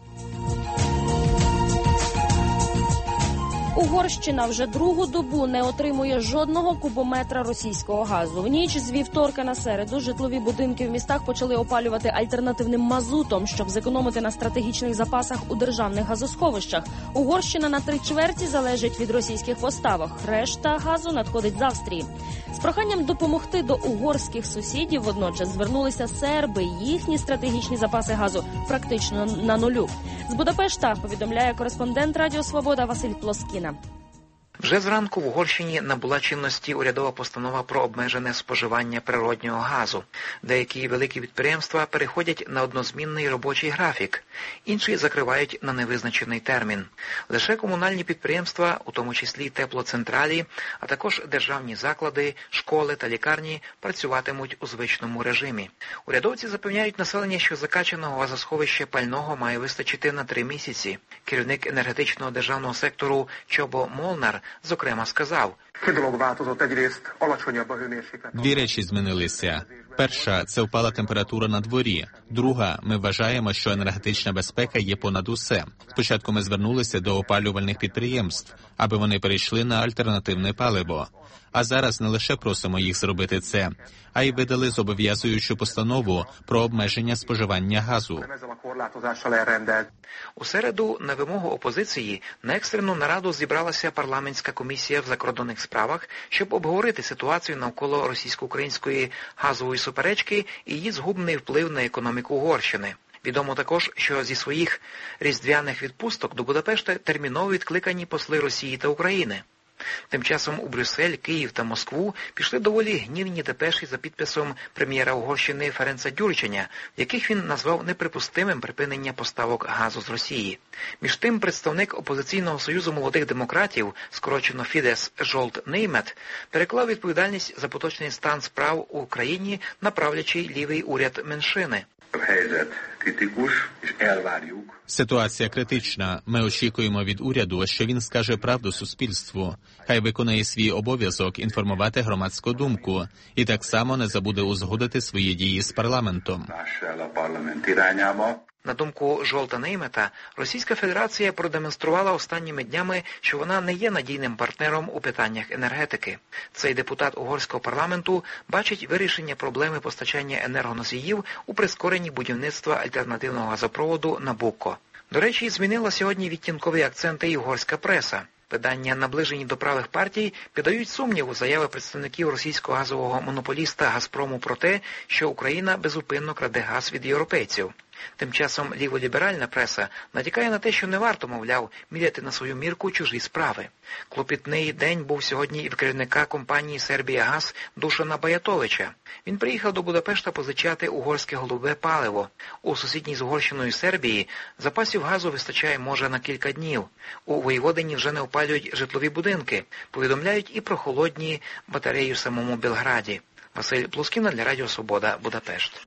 Угорщина вже другу добу не отримує жодного кубометра російського газу. В ніч з вівторка на середу житлові будинки в містах почали опалювати альтернативним мазутом, щоб зекономити на стратегічних запасах у державних газосховищах. Угорщина на 3/4 залежить від російських поставок. Решта газу надходить з Австрії. З проханням допомогти до угорських сусідів водночас звернулися серби. Їхні стратегічні запаси газу практично на нулю. З Будапешта повідомляє кореспондент Радіо Свобода Василь Плоскін. Вже зранку в Угорщині набула чинності урядова постанова про обмежене споживання природнього газу. Деякі великі підприємства переходять на однозмінний робочий графік, інші закривають на невизначений термін. Лише комунальні підприємства, у тому числі теплоцентралі, а також державні заклади, школи та лікарні працюватимуть у звичному режимі. Урядовці запевняють населення, що закачаного газосховища пального має вистачити на 3 місяці. Керівник енергетичного державного сектору Чобо Молнар зокрема сказав: Дві речі змінилися. Перша – це впала температура на дворі. Друга – ми вважаємо, що енергетична безпека є понад усе. Спочатку ми звернулися до опалювальних підприємств, аби вони перейшли на альтернативне паливо. А зараз не лише просимо їх зробити це, а й видали зобов'язуючу постанову про обмеження споживання газу. У середу на вимогу опозиції на екстрену нараду зібралася парламентська комісія в закордонних справах, щоб обговорити ситуацію навколо російсько-української газової суперечки і її згубний вплив на економіку Угорщини. Відомо також, що зі своїх різдвяних відпусток до Будапешта терміново відкликані посли Росії та України. Тим часом у Брюссель, Київ та Москву пішли доволі гнівні депеші за підписом прем'єра Угорщини Ференца Дюрченя, в яких він назвав неприпустимим припинення поставок газу з Росії. Між тим, представник опозиційного союзу молодих демократів, скорочено Фідес, Жолт Неймет, переклав відповідальність за поточний стан справ у країні на правлячий лівий уряд меншини. Ситуація критична. Ми очікуємо від уряду, що він скаже правду суспільству. Хай виконає свій обов'язок інформувати громадську думку. І так само не забуде узгодити свої дії з парламентом. На думку Жолта Неймета, Російська Федерація продемонструвала останніми днями, що вона не є надійним партнером у питаннях енергетики. Цей депутат угорського парламенту бачить вирішення проблеми постачання енергоносіїв у прискоренні будівництва альтернативного газопроводу «Набукко». До речі, змінила сьогодні відтінкові акценти і угорська преса. Видання, наближені до правих партій, піддають сумніву заяви представників російського газового монополіста «Газпрому» про те, що Україна безупинно краде газ від європейців. Тим часом ліволіберальна преса натякає на те, що не варто, мовляв, міряти на свою мірку чужі справи. Клопітний день був сьогодні і в керівника компанії «Сербія-Газ» Душана Баятовича. Він приїхав до Будапешта позичати угорське голубе паливо. У сусідній з Угорщиною Сербії запасів газу вистачає, може, на кілька днів. У Воєводині вже не опалюють житлові будинки. Повідомляють і про холодні батареї в самому Белграді. Василь Плускіна для Радіо Свобода, Будапешт.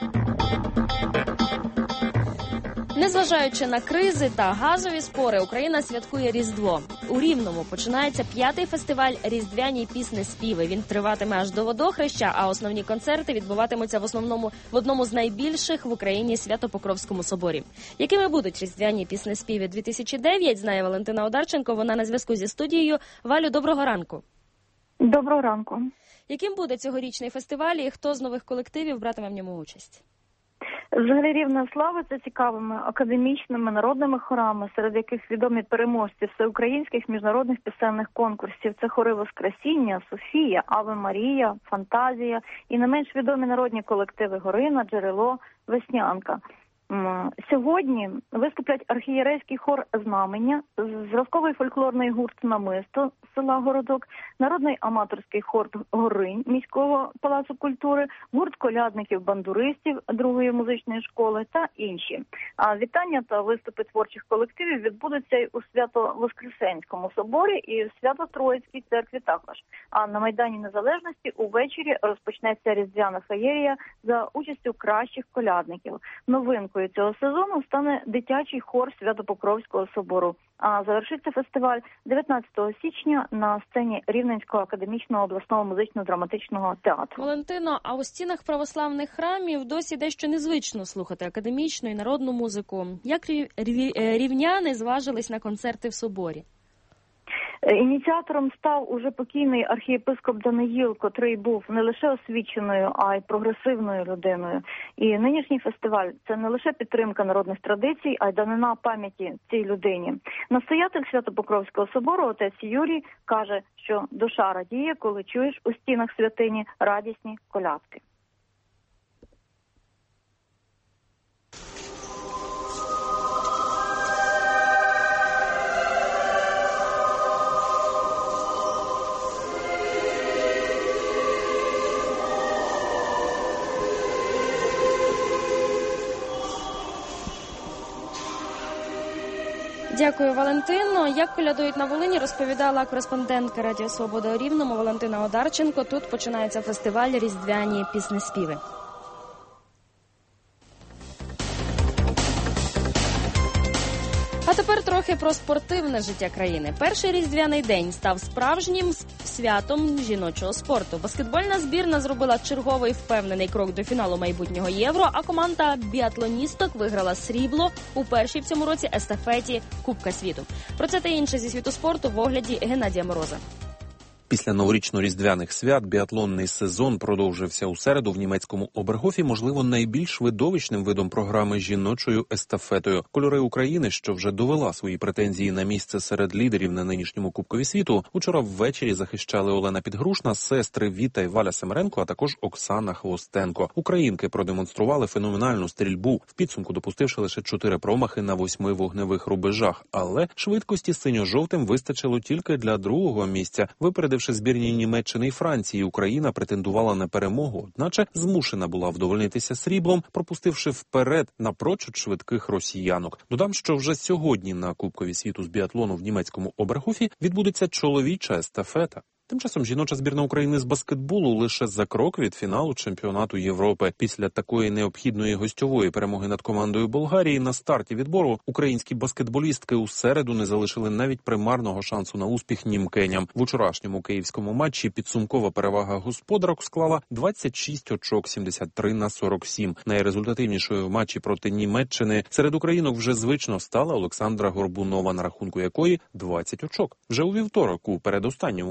Незважаючи на кризи та газові спори, Україна святкує Різдво. У Рівному починається 5-й фестиваль «Різдвяні пісні-співи». Він триватиме аж до Водохреща, а основні концерти відбуватимуться в одному з найбільших в Україні Свято-Покровському соборі. Якими будуть «Різдвяні пісні-співи 2009», знає Валентина Одарченко. Вона на зв'язку зі студією. Валю, доброго ранку. Доброго ранку. Яким буде цьогорічний фестиваль і хто з нових колективів братиме в ньому участь? Взагалі Рівне славиться цікавими академічними народними хорами, серед яких відомі переможці всеукраїнських міжнародних пісенних конкурсів. Це хори «Воскресіння», «Софія», «Аве Марія», «Фантазія» і не менш відомі народні колективи «Горина», «Джерело», «Веснянка». Сьогодні виступлять архієрейський хор «Знамення», зразковий фольклорний гурт «Намисто» з села Городок, народний аматорський хор «Горинь» міського палацу культури, гурт колядників-бандуристів другої музичної школи та інші. А вітання та виступи творчих колективів відбудуться і у Свято-Воскресенському соборі, і в Свято-Троїцькій церкві також. А на Майдані Незалежності увечері розпочнеться різдвяна феєрія за участю кращих колядників. Новинкою цього сезону стане дитячий хор Свято-Покровського собору. А завершиться фестиваль 19 січня на сцені Рівненського академічного обласного музично-драматичного театру. Валентино, а у стінах православних храмів досі дещо незвично слухати академічну і народну музику. Як рівняни зважились на концерти в соборі? Ініціатором став уже покійний архієпископ Даниїл, котрий був не лише освіченою, а й прогресивною людиною. І нинішній фестиваль – це не лише підтримка народних традицій, а й данина пам'яті цій людині. Настоятель Свято-Покровського собору, отець Юрій, каже, що душа радіє, коли чуєш у стінах святині радісні колядки. Дякую, Валентино. Як колядують на Волині, розповідала кореспондентка Радіо Свобода у Рівному Валентина Одарченко. Тут починається фестиваль «Різдвяні пісні-співи». А тепер трохи про спортивне життя країни. Перший різдвяний день став справжнім святом жіночого спорту. Баскетбольна збірна зробила черговий впевнений крок до фіналу майбутнього Євро, а команда біатлоністок виграла срібло у першій в цьому році естафеті Кубка світу. Про це та інше зі світу спорту в огляді Геннадія Мороза. Після новорічно-різдвяних свят біатлонний сезон продовжився у середу в німецькому Обергофі, можливо, найбільш видовищним видом програми жіночою естафетою. Кольори України, що вже довела свої претензії на місце серед лідерів на нинішньому Кубкові світу, учора ввечері захищали Олена Підгрушна, сестри Віта і Валя Семеренко, а також Оксана Хвостенко. Українки продемонстрували феноменальну стрільбу, в підсумку допустивши лише 4 промахи на 8 вогневих рубежах. Але швидкості синьо-жовтим вистачило тільки для другого місця, випередивши збірні Німеччини і Франції. Україна претендувала на перемогу, одначе змушена була вдовольнитися сріблом, пропустивши вперед напрочуд швидких росіянок. Додам, що вже сьогодні на Кубкові світу з біатлону в німецькому Обергофі відбудеться чоловіча естафета. Тим часом жіноча збірна України з баскетболу лише за крок від фіналу чемпіонату Європи. Після такої необхідної гостьової перемоги над командою Болгарії на старті відбору українські баскетболістки у середу не залишили навіть примарного шансу на успіх німкеням. В учорашньому київському матчі підсумкова перевага господарок склала 26 очок, 73-47. Найрезультативнішою в матчі проти Німеччини серед українок вже звично стала Олександра Горбунова, на рахунку якої 20 очок. Вже у вівторок у передостанньому матчі Євро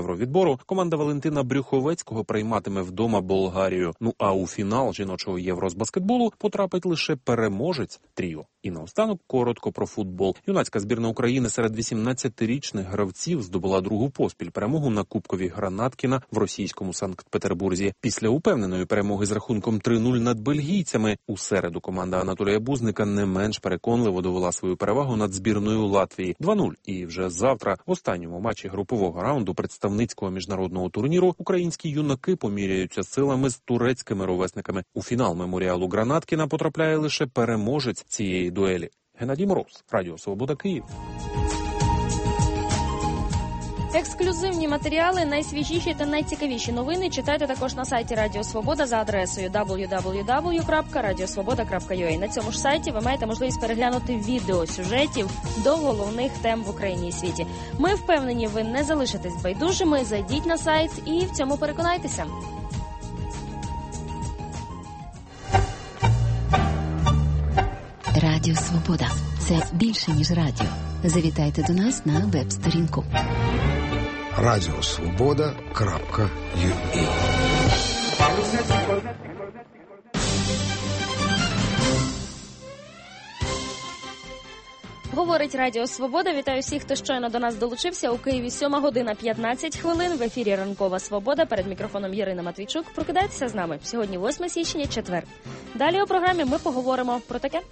євровідбору, команда Валентина Брюховецького прийматиме вдома Болгарію. Ну а у фінал жіночого євро з баскетболу потрапить лише переможець тріо. І наостанок коротко про футбол. Юнацька збірна України серед 18-річних гравців здобула другу поспіль перемогу на Кубкові Гранаткіна в російському Санкт-Петербурзі. Після упевненої перемоги з рахунком 3-0 над бельгійцями у середу команда Анатолія Бузника не менш переконливо довела свою перевагу над збірною Латвії 2-0. І вже завтра, в останньому матчі групового раунду представницького міжнародного турніру, українські юнаки поміряються силами з турецькими ровесниками. У фінал меморіалу Гранаткіна потрапляє лише переможець цієї дуелі. Геннадій Мороз, Радіо Свобода, Київ. Ексклюзивні матеріали, найсвіжіші та найцікавіші новини читайте також на сайті Радіо Свобода за адресою www.radiosvoboda.ua. На цьому ж сайті ви маєте можливість переглянути відео сюжетів до головних тем в Україні і світі. Ми впевнені, ви не залишитесь байдужими, зайдіть на сайт і в цьому переконайтеся. Радіо Свобода – це більше, ніж радіо. Завітайте до нас на веб-сторінку. Радіосвобода.ua. Говорить Радіо Свобода. Вітаю всіх, хто щойно до нас долучився. У Києві 7:15. В ефірі «Ранкова Свобода». Перед мікрофоном Ірина Матвійчук. Прокидайтеся з нами. Сьогодні 8 січня, четвер. Далі у програмі ми поговоримо про таке.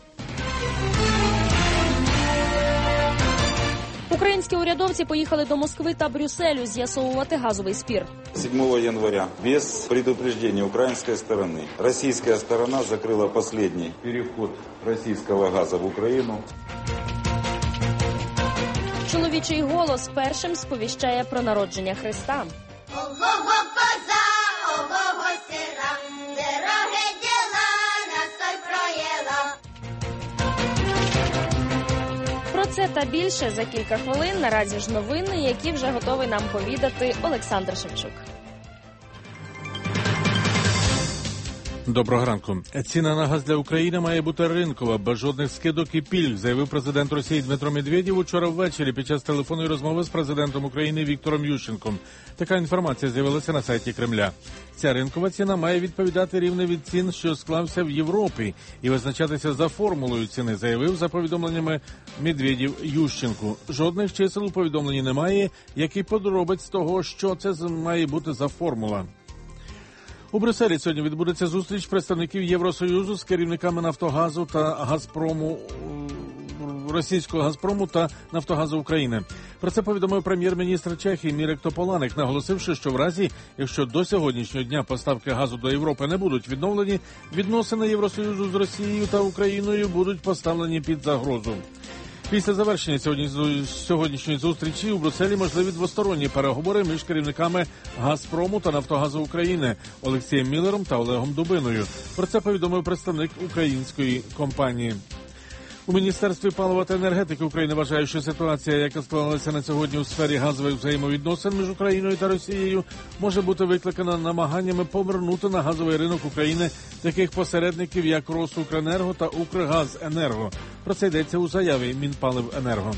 Українські урядовці поїхали до Москви та Брюсселю з'ясовувати газовий спір. 7 января без предупреждения украинской стороны российская сторона закрыла последний переход российского газа в Украину. Чоловічий голос першим сповіщає про народження Христа. Ого-го коза, ого-го сира, дороге діла на соль проїла. Про це та більше за кілька хвилин. Наразі ж новини, які вже готовий нам повідати Олександр Шевчук. Доброго ранку. Ціна на газ для України має бути ринкова, без жодних скидок і пільг, заявив президент Росії Дмитро Медведєв учора ввечері під час телефонної розмови з президентом України Віктором Ющенком. Така інформація з'явилася на сайті Кремля. Ця ринкова ціна має відповідати рівню від цін, що склався в Європі, і визначатися за формулою ціни, заявив за повідомленнями Медведєв Ющенку. Жодних чисел у повідомленні немає, як і подробиць того, що це має бути за формула. У Брюсселі сьогодні відбудеться зустріч представників Євросоюзу з керівниками Нафтогазу та Газпрому, російського Газпрому та Нафтогазу України. Про це повідомив прем'єр-міністр Чехії Мірек Тополанек, наголосивши, що в разі, якщо до сьогоднішнього дня поставки газу до Європи не будуть відновлені, відносини Євросоюзу з Росією та Україною будуть поставлені під загрозу. Після завершення сьогоднішньої зустрічі у Брюсселі можливі двосторонні переговори між керівниками Газпрому та Нафтогазу України Олексієм Міллером та Олегом Дубиною. Про це повідомив представник української компанії. У Міністерстві палива та енергетики України вважають, що ситуація, яка склалася на сьогодні у сфері газових взаємовідносин між Україною та Росією, може бути викликана намаганнями повернути на газовий ринок України таких посередників, як Росукренерго та Укргазенерго. Про це йдеться у заяві Мінпаливенерго.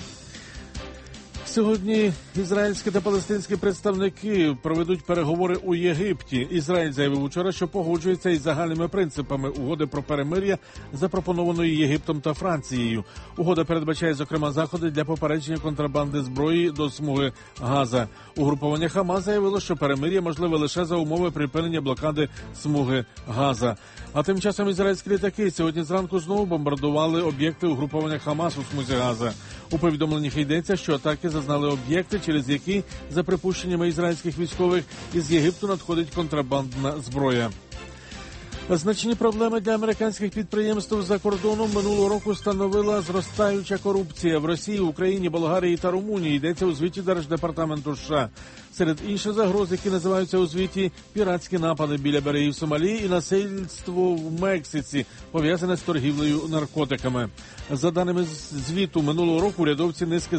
Сьогодні ізраїльські та палестинські представники проведуть переговори у Єгипті. Ізраїль заявив учора, що погоджується із загальними принципами угоди про перемир'я, запропонованої Єгиптом та Францією. Угода передбачає, зокрема, заходи для попередження контрабанди зброї до смуги Газа. Угруповання Хамас заявило, що перемир'я можливе лише за умови припинення блокади смуги Газа. А тим часом ізраїльські літаки сьогодні зранку знову бомбардували об'єкти угруповання Хамас у смузі Газа. У повідомленнях йдеться, що атаки зазнали об'єкти, через які, за припущеннями ізраїльських військових, із Єгипту надходить контрабандна зброя. Значні проблеми для американських підприємств за кордоном минулого року становила зростаюча корупція в Росії, Україні, Болгарії та Румунії, йдеться у звіті Держдепартаменту США. Серед інших загроз, які називаються у звіті, піратські напади біля берегів Сомалі і насильство в Мексиці, пов'язане з торгівлею наркотиками. За даними звіту минулого року, урядовці низки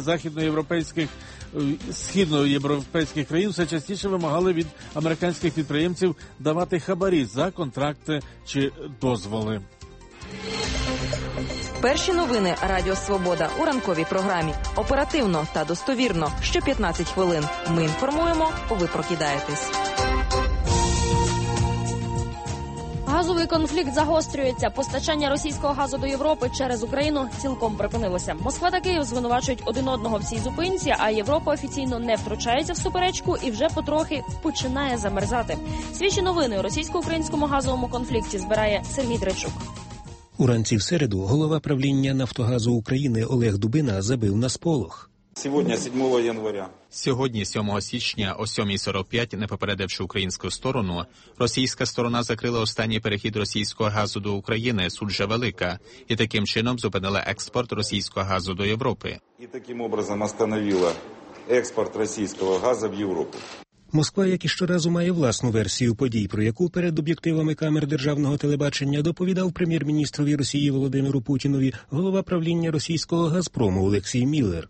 східноєвропейських країн все частіше вимагали від американських підприємців давати хабарі за контракти чи дозволи. Перші новини Радіо Свобода у ранковій програмі. Оперативно та достовірно. Що 15 хвилин. Ми інформуємо, ви прокидаєтесь. Газовий конфлікт загострюється. Постачання російського газу до Європи через Україну цілком припинилося. Москва та Київ звинувачують один одного в цій зупинці, а Європа офіційно не втручається в суперечку і вже потрохи починає замерзати. Свіжі новини у російсько-українському газовому конфлікті збирає Сергій Драчук. Уранці в середу голова правління «Нафтогазу України» Олег Дубина забив на сполох. Сьогодні, 7 января. Сьогодні, 7 січня, о 7:45, не попередивши українську сторону, російська сторона закрила останній перехід російського газу до України, Суджа Велика, і таким чином зупинила експорт російського газу до Європи. І таким образом остановила експорт російського газу в Європу. Москва, як і щоразу, має власну версію подій, про яку перед об'єктивами камер державного телебачення доповідав прем'єр-міністрові Росії Володимиру Путінові голова правління російського «Газпрому» Олексій Міллер.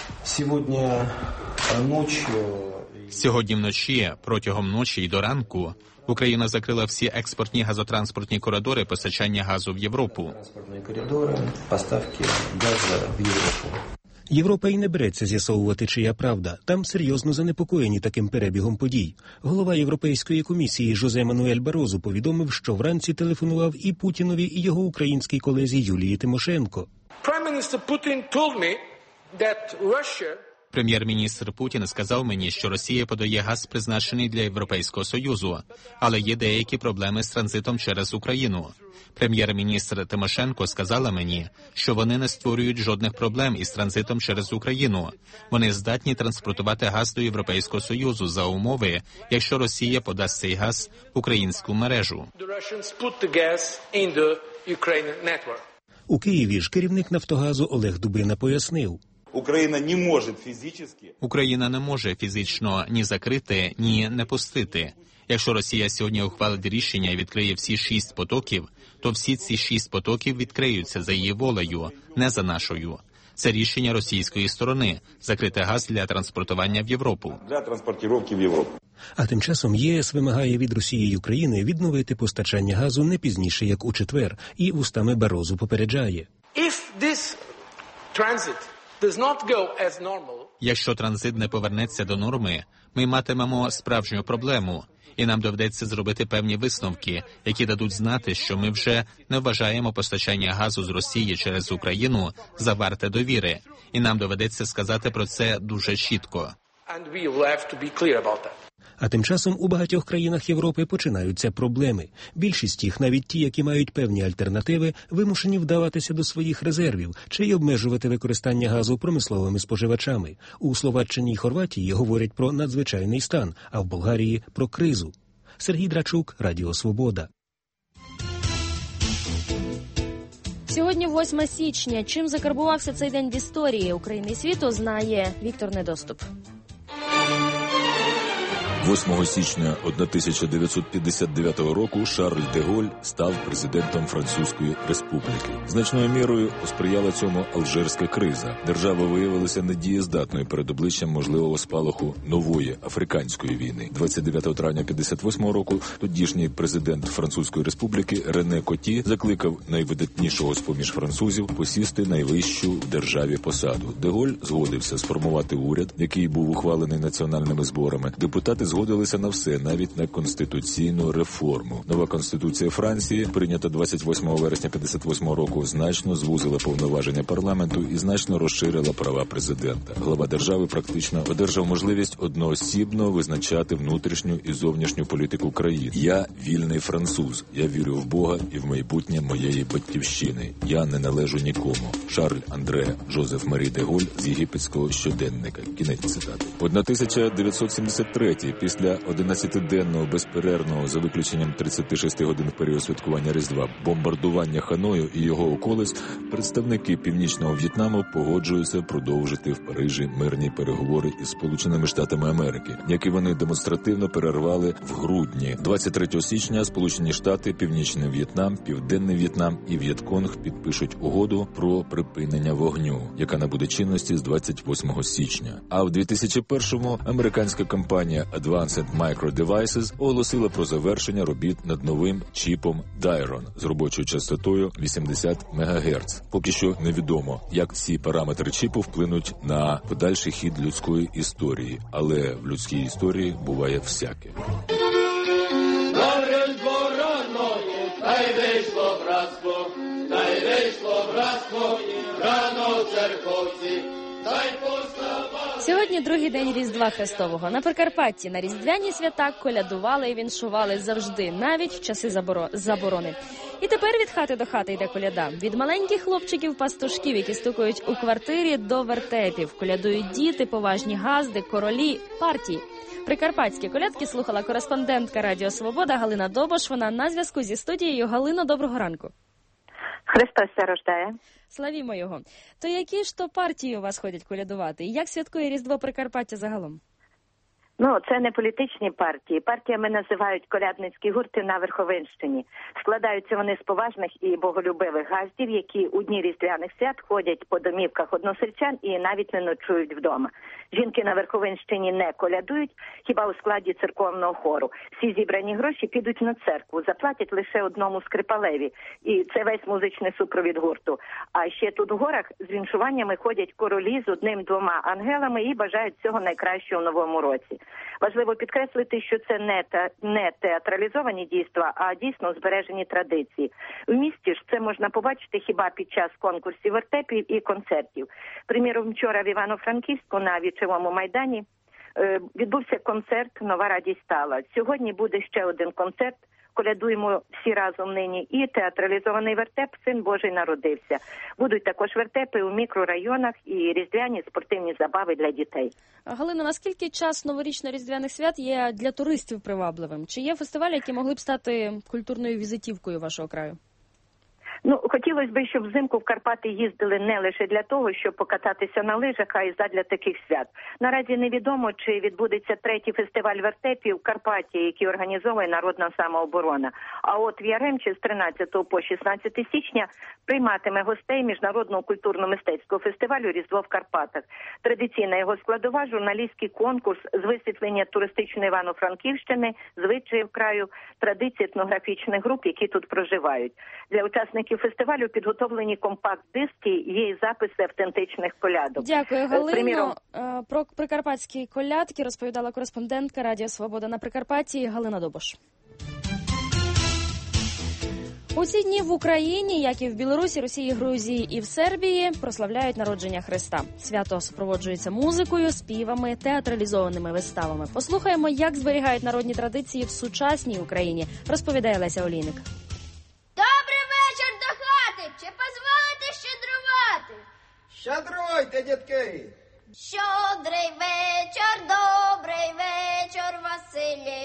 Сьогодні вночі, протягом ночі і до ранку, Україна закрила всі експортні газотранспортні коридори постачання газу в Європу. Європа і не береться з'ясовувати, чия правда. Там серйозно занепокоєні таким перебігом подій. Голова Європейської комісії Жозе Мануель Барозу повідомив, що вранці телефонував і Путінові, і його українській колезі Юлії Тимошенко. Прем'єр-міністр Путін сказав мені, що Росія подає газ, призначений для Європейського Союзу, але є деякі проблеми з транзитом через Україну. Прем'єр-міністр Тимошенко сказала мені, що вони не створюють жодних проблем із транзитом через Україну. Вони здатні транспортувати газ до Європейського Союзу за умови, якщо Росія подасть цей газ в українську мережу. У Києві ж керівник «Нафтогазу» Олег Дубина пояснив. Україна не може фізично ні закрити, ні не пустити. Якщо Росія сьогодні ухвалить рішення і відкриє всі 6 потоків, то всі ці 6 потоків відкриються за її волею, не за нашою. Це рішення російської сторони – закрити газ для транспортування в Європу. А тим часом ЄС вимагає від Росії і України відновити постачання газу не пізніше, як у четвер, і устами Барозу попереджає. Якщо транзит не повернеться до норми, ми матимемо справжню проблему, і нам доведеться зробити певні висновки, які дадуть знати, що ми вже не вважаємо постачання газу з Росії через Україну за варте довіри, і нам доведеться сказати про це дуже чітко. А тим часом у багатьох країнах Європи починаються проблеми. Більшість їх, навіть ті, які мають певні альтернативи, вимушені вдаватися до своїх резервів чи й обмежувати використання газу промисловими споживачами. У Словаччині й Хорватії говорять про надзвичайний стан, а в Болгарії – про кризу. Сергій Драчук, Радіо Свобода. Сьогодні 8 січня. Чим закарбувався цей день в історії України і світу, знає Віктор Недоступ. 8 січня 1959 року Шарль де Голль став президентом Французької республіки. Значною мірою посприяла цьому алжирська криза. Держава виявилася недієздатною перед обличчям можливого спалаху нової африканської війни. 29 травня 1958 року тодішній президент Французької республіки Рене Коті закликав найвидатнішого з-поміж французів посісти найвищу в державі посаду. Де Голль згодився сформувати уряд, який був ухвалений національними зборами. Депутати згодилися на все, навіть на конституційну реформу. Нова конституція Франції, прийнята 28 вересня 1958 року, значно звузила повноваження парламенту і значно розширила права президента. Глава держави практично одержав можливість одноосібно визначати внутрішню і зовнішню політику країни. Я вільний француз. Я вірю в Бога і в майбутнє моєї батьківщини. Я не належу нікому. Шарль Андре Жозеф Марі де Голль з єгипетського щоденника. Кінець цитати. 1973 після 11-денного безперервного, за виключенням 36 годин в період святкування Різдва, бомбардування Ханою і його околиць, представники Північного В'єтнаму погоджуються продовжити в Парижі мирні переговори із Сполученими Штатами Америки, які вони демонстративно перервали в грудні. 23 січня Сполучені Штати, Північний В'єтнам, Південний В'єтнам і В'єтконг підпишуть угоду про припинення вогню, яка набуде чинності з 28 січня. А в 2001-му американська компанія Advanced Advanced Micro Devices оголосила про завершення робіт над новим чіпом Dairon з робочою частотою 80 МГц. Поки що невідомо, як ці параметри чіпу вплинуть на подальший хід людської історії, але в людській історії буває всяке. Та й вийшло братство, рано церковці, та й поставали. Сьогодні другий день Різдва Христового. На Прикарпатті на різдвяні свята колядували і віншували завжди, навіть в часи заборони. І тепер від хати до хати йде коляда. Від маленьких хлопчиків-пастушків, які стукають у квартирі, до вертепів. Колядують діти, поважні газди, королі, партії. Прикарпатські колядки слухала кореспондентка Радіо Свобода Галина Добош. Вона на зв'язку зі студією. Галино, доброго ранку. Христос ся рождає. Славімо його. То які ж то партії у вас ходять колядувати? І як святкує Різдво Прикарпаття загалом? Це не політичні партії. Партіями називають колядницькі гурти на Верховинщині. Складаються вони з поважних і боголюбивих газдів, які у дні різдвяних свят ходять по домівках односельчан і навіть не ночують вдома. Жінки на Верховинщині не колядують, хіба у складі церковного хору. Всі зібрані гроші підуть на церкву, заплатять лише одному скрипалеві. І це весь музичний супровід гурту. А ще тут в горах з віншуваннями ходять королі з одним-двома ангелами і бажають всього найкращого в новому році. Важливо підкреслити, що це не театралізовані дійства, а дійсно збережені традиції. В місті ж це можна побачити хіба під час конкурсів вертепів і концертів. Приміром, вчора в Івано-Франківську на Вічовому майдані відбувся концерт «Нова радість стала». Сьогодні буде ще один концерт «Колядуємо всі разом нині» і театралізований вертеп «Син Божий народився». Будуть також вертепи у мікрорайонах і різдвяні спортивні забави для дітей. Галина, наскільки час новорічно-різдвяних свят є для туристів привабливим? Чи є фестивалі, які могли б стати культурною візитівкою вашого краю? Хотілося б, щоб взимку в Карпати їздили не лише для того, щоб покататися на лижах, а й задля таких свят. Наразі невідомо, чи відбудеться третій фестиваль вертепів в Карпаті, який організовує Народна самооборона. А от в Яремчі з 13 по 16 січня прийматиме гостей Міжнародного культурно-мистецького фестивалю «Різдво в Карпатах». Традиційна його складова – журналістський конкурс з висвітлення туристичної Івано-Франківщини, звичаїв краю, традицій етнографічних груп, які тут проживають. Для учасників фестивалю підготовлені компакт-диски, є і записи автентичних колядок. Дякую, Галино. Про прикарпатські колядки розповідала кореспондентка Радіо Свобода на Прикарпатті Галина Добош. У ці дні в Україні, як і в Білорусі, Росії, Грузії і в Сербії, прославляють народження Христа. Свято супроводжується музикою, співами, театралізованими виставами. Послухаємо, як зберігають народні традиції в сучасній Україні, розповідає Леся Олійник. Добрий вечір до хати! Чи позволите щедрувати? Щедруйте, дітки! Щедрий вечір, добрий вечір, Василі.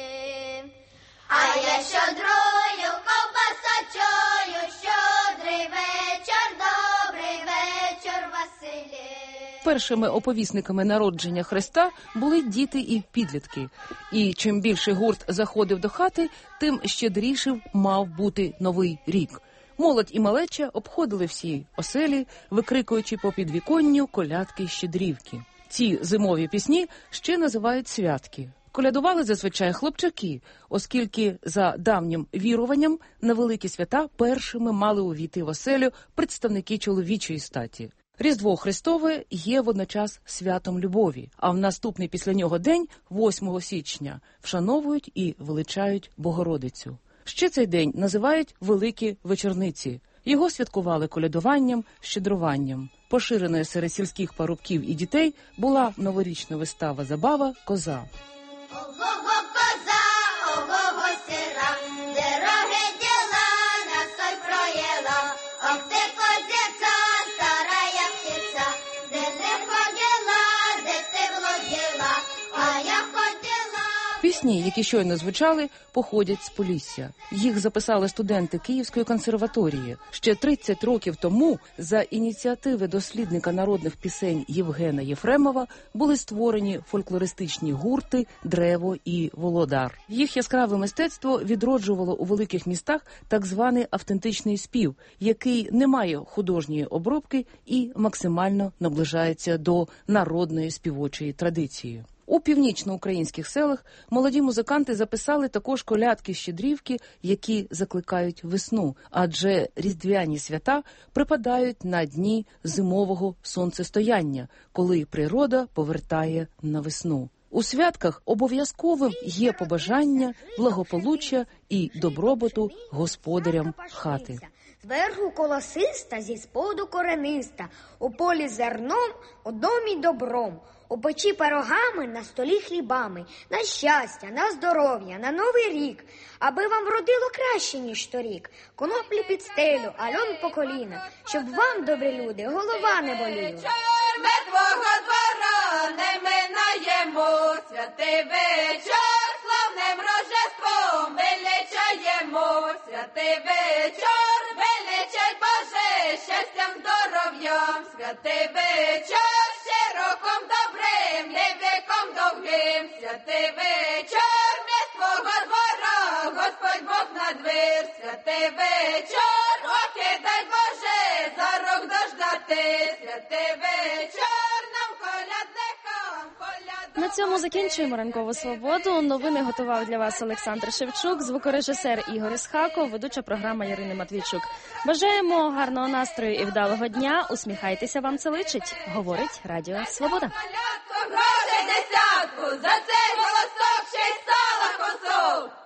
А я щедрую ковбасочою, щедрий вечір, добрий вечір, Василі. Першими оповісниками народження Христа були діти і підлітки. І чим більше гурт заходив до хати, тим щедрішим мав бути новий рік. Молодь і малеча обходили всі оселі, викрикуючи по підвіконню колядки-щедрівки. Ці зимові пісні ще називають святки. Колядували зазвичай хлопчаки, оскільки за давнім віруванням на великі свята першими мали увійти в оселю представники чоловічої статі. Різдво Христове є водночас святом любові, а в наступний після нього день, 8 січня, вшановують і величають Богородицю. Ще цей день називають Великі Вечорниці. Його святкували колядуванням, щедруванням. Поширеною серед сільських парубків і дітей була новорічна вистава-забава «Коза». Ого-го коза, ого-го сира, дороги діла на соль проїла. Ох ти козиця, старая птиця, де не ходила, де ти володіла, а я ходила. Пісні, які щойно звучали, походять з Полісся. Їх записали студенти Київської консерваторії. Ще 30 років тому за ініціативи дослідника народних пісень Євгена Єфремова були створені фольклористичні гурти «Древо» і «Володар». Їх яскраве мистецтво відроджувало у великих містах так званий автентичний спів, який не має художньої обробки і максимально наближається до народної співочої традиції. У північноукраїнських селах молоді музиканти записали також колядки-щедрівки, які закликають весну, адже різдвяні свята припадають на дні зимового сонцестояння, коли природа повертає на весну. У святках обов'язковим є побажання благополуччя і добробуту господарям хати. Зверху колосиста, зі споду корениста, у полі зерном, у домі добром, у печі пирогами, на столі хлібами, на щастя, на здоров'я, на новий рік, аби вам вродило краще, ніж торік, коноплі під стелю, а льон по коліна, щоб вам, добрі люди, голова не боліла. Ми твого двора не минаємо, святий вечір, славним рождеством величаємо, святий вечір, величай Боже, щастям, здоров'ям, святий вечір, широком добрим, не віком довгим, святий вечір, ми з твого двора, Господь Бог на двір, святий вечір, окидай Боже, за рок дождати, святий вечір, нам колядникам, На цьому закінчуємо ранкову свободу. Новини готував для вас Олександр Шевчук, звукорежисер Ігор Ісхаков, ведуча програма Ірина Матвійчук. Бажаємо гарного настрою і вдалого дня. Усміхайтеся, вам це личить. Говорить Радіо Свобода. Грошей десятку, за цей голосок ще й сала кусок.